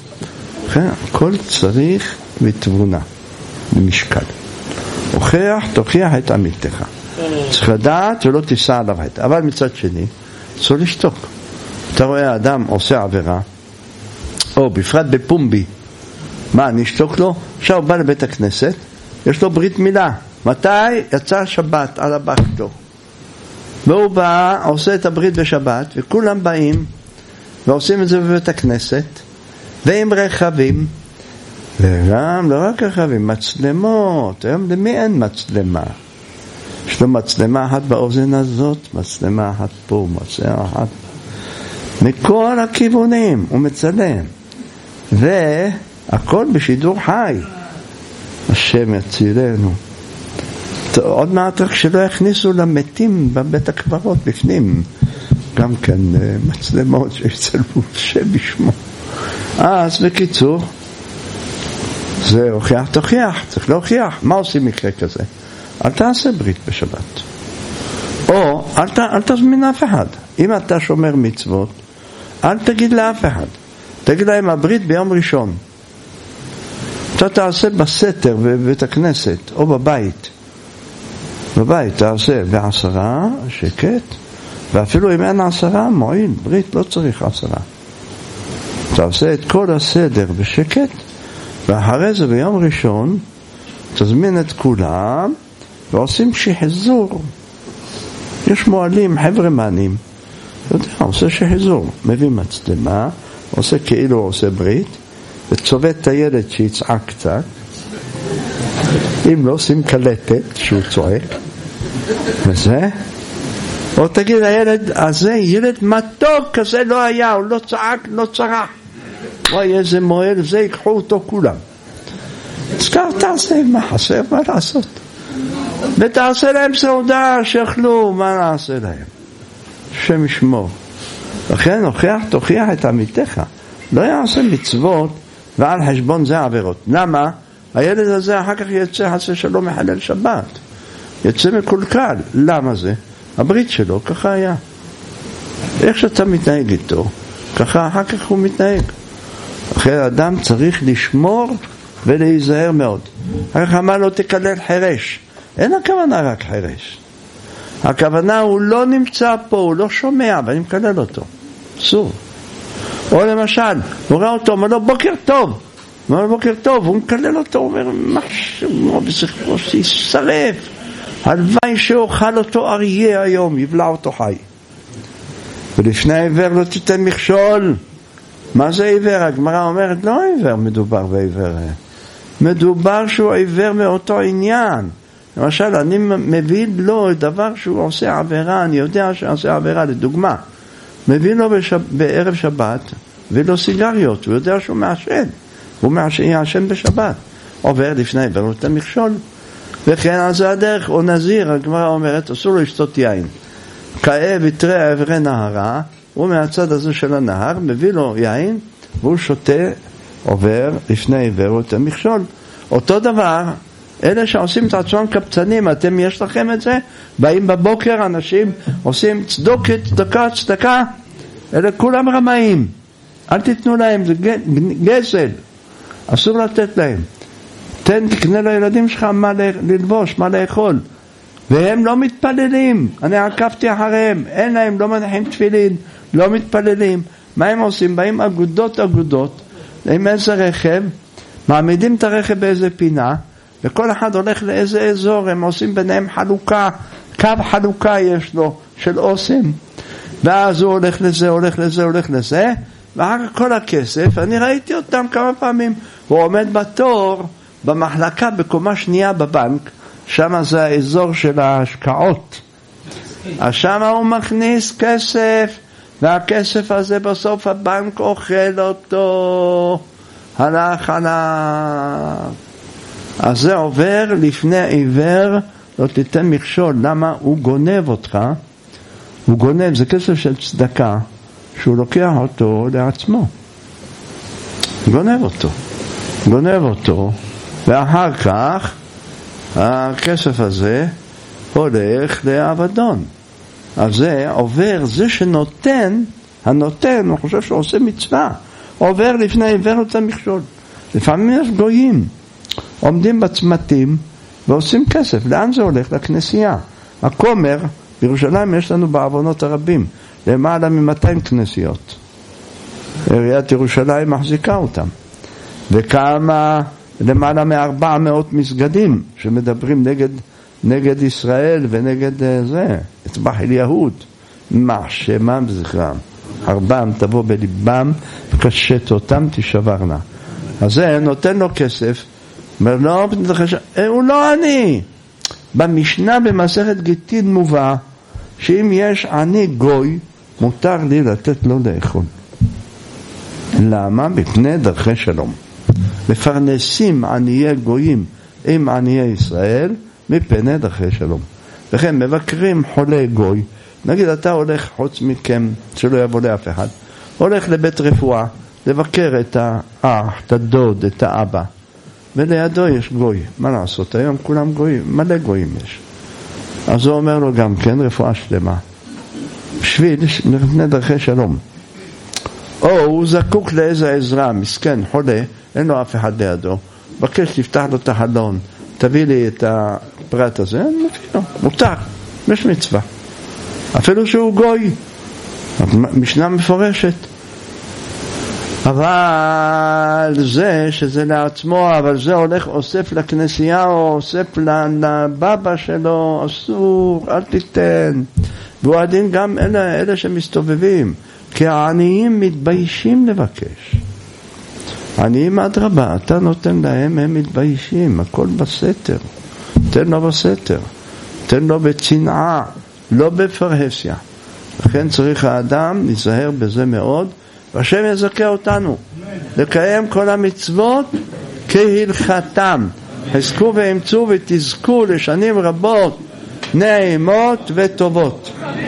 הכל צריך בתבונה, במשקל. הוכיח, תוכיח את עמיתך. צריך לדעת ולא תישא עליו חטא. אבל מצד שני, צריך לשתוק. אתה רואה אדם עושה עבירה, או בפרט בפומבי, מה, נשתוק לו? עכשיו הוא בא לבית הכנסת, יש לו ברית מילה. מתי? יצא שבת על הבא שלו. והוא בא, עושה את הברית בשבת, וכולם באים, ועושים את זה בבית הכנסת, ועם רכבים, וגם לא רק רכבים, מצלמות. היום למי אין מצלמה? יש לו מצלמה אחת באוזן הזאת, מצלמה אחת פה, מצלמה אחת. מכל הכיוונים הוא מצלם. והכל בשידור חי. השם יצילנו. עוד מעט רק שלא יכניסו למתים בבית הקברות בפנים. גם כן מצלמות שיצלמו שם בשמו. אז בקיצור, זה הוכיח, תוכיח, צריך להוכיח. מה עושים מקרה כזה? אל תעשה ברית בשבת. או אל, ת, אל תזמין אף אחד. אם אתה שומר מצוות, אל תגיד לאף אחד. תגיד להם הברית ביום ראשון. אתה תעשה בסתר בבית הכנסת או בבית. בבית תעשה בעשרה, שקט, ואפילו אם אין עשרה, מועיל, ברית לא צריך עשרה. תעשה את כל הסדר בשקט, ואחרי זה ביום ראשון תזמין את כולם ועושים שחזור. יש מועלים, חבר'ה מענים, אתה יודע, עושה שחזור, מביא מצלמה, עושה כאילו עושה ברית, וצובט את הילד שיצעק קצת, אם לא עושים קלטת שהוא צועק, וזה, או תגיד הילד הזה, ילד מתוק כזה לא היה, הוא לא צעק, לא צרח, וואי איזה מועל, זה ייקחו אותו כולם. אז כך תעשה, מה חסר, מה לעשות? ותעשה להם סעודה, שאכלו, מה נעשה להם? השם ישמור. לכן הוכיח, תוכיח את עמיתך. לא יעשה מצוות ועל חשבון זה עבירות. למה? הילד הזה אחר כך יצא חסה שלא מחלל שבת. יצא מקולקל. למה זה? הברית שלו ככה היה. איך שאתה מתנהג איתו, ככה אחר כך הוא מתנהג. אחרי האדם צריך לשמור ולהיזהר מאוד. אחר כך אמר לו תקלל חרש. אין הכוונה רק חירש. הכוונה הוא לא נמצא פה, הוא לא שומע, ואני מקלל אותו. אסור. או למשל, הוא ראה אותו, אומר לו בוקר טוב. אומר לו בוקר טוב, הוא מקלל אותו, הוא אומר משהו, בסכרו שישרף. הלוואי שאוכל אותו אריה היום, יבלע אותו חי. ולפני העיוור לא תיתן מכשול. מה זה עיוור? הגמרא אומרת, לא עיוור מדובר בעיוור. מדובר שהוא עיוור מאותו עניין. למשל, אני מביא לו דבר שהוא עושה עבירה, אני יודע שהוא עושה עבירה, לדוגמה. מביא לו בשב... בערב שבת, מביא לו סיגריות, הוא יודע שהוא מעשן. הוא מעשן בשבת. עובר לפני העיוור, הוא נותן מכשול. וכן, אז זה הדרך, או נזיר, הגמרא אומרת, אסור לו לשתות יין. כאב יתראה עברי נהרה, הוא מהצד הזה של הנהר, מביא לו יין, והוא שותה, עובר לפני עיוור, הוא נותן מכשול. אותו דבר, אלה שעושים את עצמם קפצנים, אתם יש לכם את זה? באים בבוקר, אנשים עושים צדוקת, צדקה, צדקה, אלה כולם רמאים. אל תיתנו להם, זה גזל. אסור לתת להם. תן, תקנה לילדים שלך מה ללבוש, מה לאכול. והם לא מתפללים. אני עקבתי אחריהם. אין להם, לא מניחים תפילין, לא מתפללים. מה הם עושים? באים אגודות אגודות, עם איזה רכב, מעמידים את הרכב באיזה פינה, וכל אחד הולך לאיזה אזור, הם עושים ביניהם חלוקה, קו חלוקה יש לו, של אוסם. ואז הוא הולך לזה, הולך לזה, הולך לזה, ואחר כל הכסף, אני ראיתי אותם כמה פעמים, הוא עומד בתור, במחלקה בקומה שנייה בבנק, שם זה האזור של ההשקעות. אז שם הוא מכניס כסף, והכסף הזה בסוף הבנק אוכל אותו, הלך עליו. אז זה עובר לפני עיוור, לא תיתן מכשול. למה? הוא גונב אותך, הוא גונב, זה כסף של צדקה, שהוא לוקח אותו לעצמו. גונב אותו, גונב אותו, ואחר כך הכסף הזה הולך לאבדון. אז זה עובר, זה שנותן, הנותן, הוא חושב שהוא עושה מצווה, עובר לפני עיוור את המכשול. לפעמים יש גויים, עומדים בצמתים ועושים כסף. לאן זה הולך? לכנסייה. הכומר, בירושלים יש לנו בעוונות הרבים, למעלה מ-מאתיים כנסיות. עיריית ירושלים מחזיקה אותם. וכמה, למעלה מ-ארבע מאות מסגדים שמדברים נגד, נגד ישראל ונגד זה, אצבח אל יהוד. מה שמם זכרם. ארבעם תבוא בליבם וקשת אותם תשברנה. אז זה נותן לו כסף, אומר לא, הוא לא עני. במשנה במסכת גיטין מובא שאם יש עני גוי מותר לי לתת לו לאכול. למה? בפני דרכי שלום. מפרנסים עניי גויים עם עניי ישראל מפני דרכי שלום. וכן מבקרים חולי גוי, נגיד אתה הולך חוץ מכם שלא יבוא לאף אחד, הולך לבית רפואה לבקר את האח, את הדוד, את האבא, ולידו יש גוי. מה לעשות? היום כולם גויים, מלא גויים יש. אז הוא אומר לו גם כן רפואה שלמה בשביל לפני דרכי שלום. או הוא זקוק לאיזה עזרה, מסכן, חולה, אין לו אף אחד לידו, בקש תפתח לו את החלון, תביא לי את הפרט הזה, אני מביא לו, מותר, יש מצווה. אפילו שהוא גוי, משנה מפורשת. אבל זה שזה לעצמו, אבל זה הולך אוסף לכנסייה או אוסף לבבא שלו, אסור, אל תיתן. והוא הדין גם אלה, אלה שמסתובבים, כי העניים מתביישים לבקש. העניים אדרבה, אתה נותן להם, הם מתביישים, הכל בסתר. תן לו בסתר, תן לו בצנעה, לא בפרהסיה. לכן צריך האדם להיזהר בזה מאוד, והשם יזכה אותנו לקיים כל המצוות כהלכתם. חזקו ואמצו ותזכו לשנים רבות נעימות וטובות.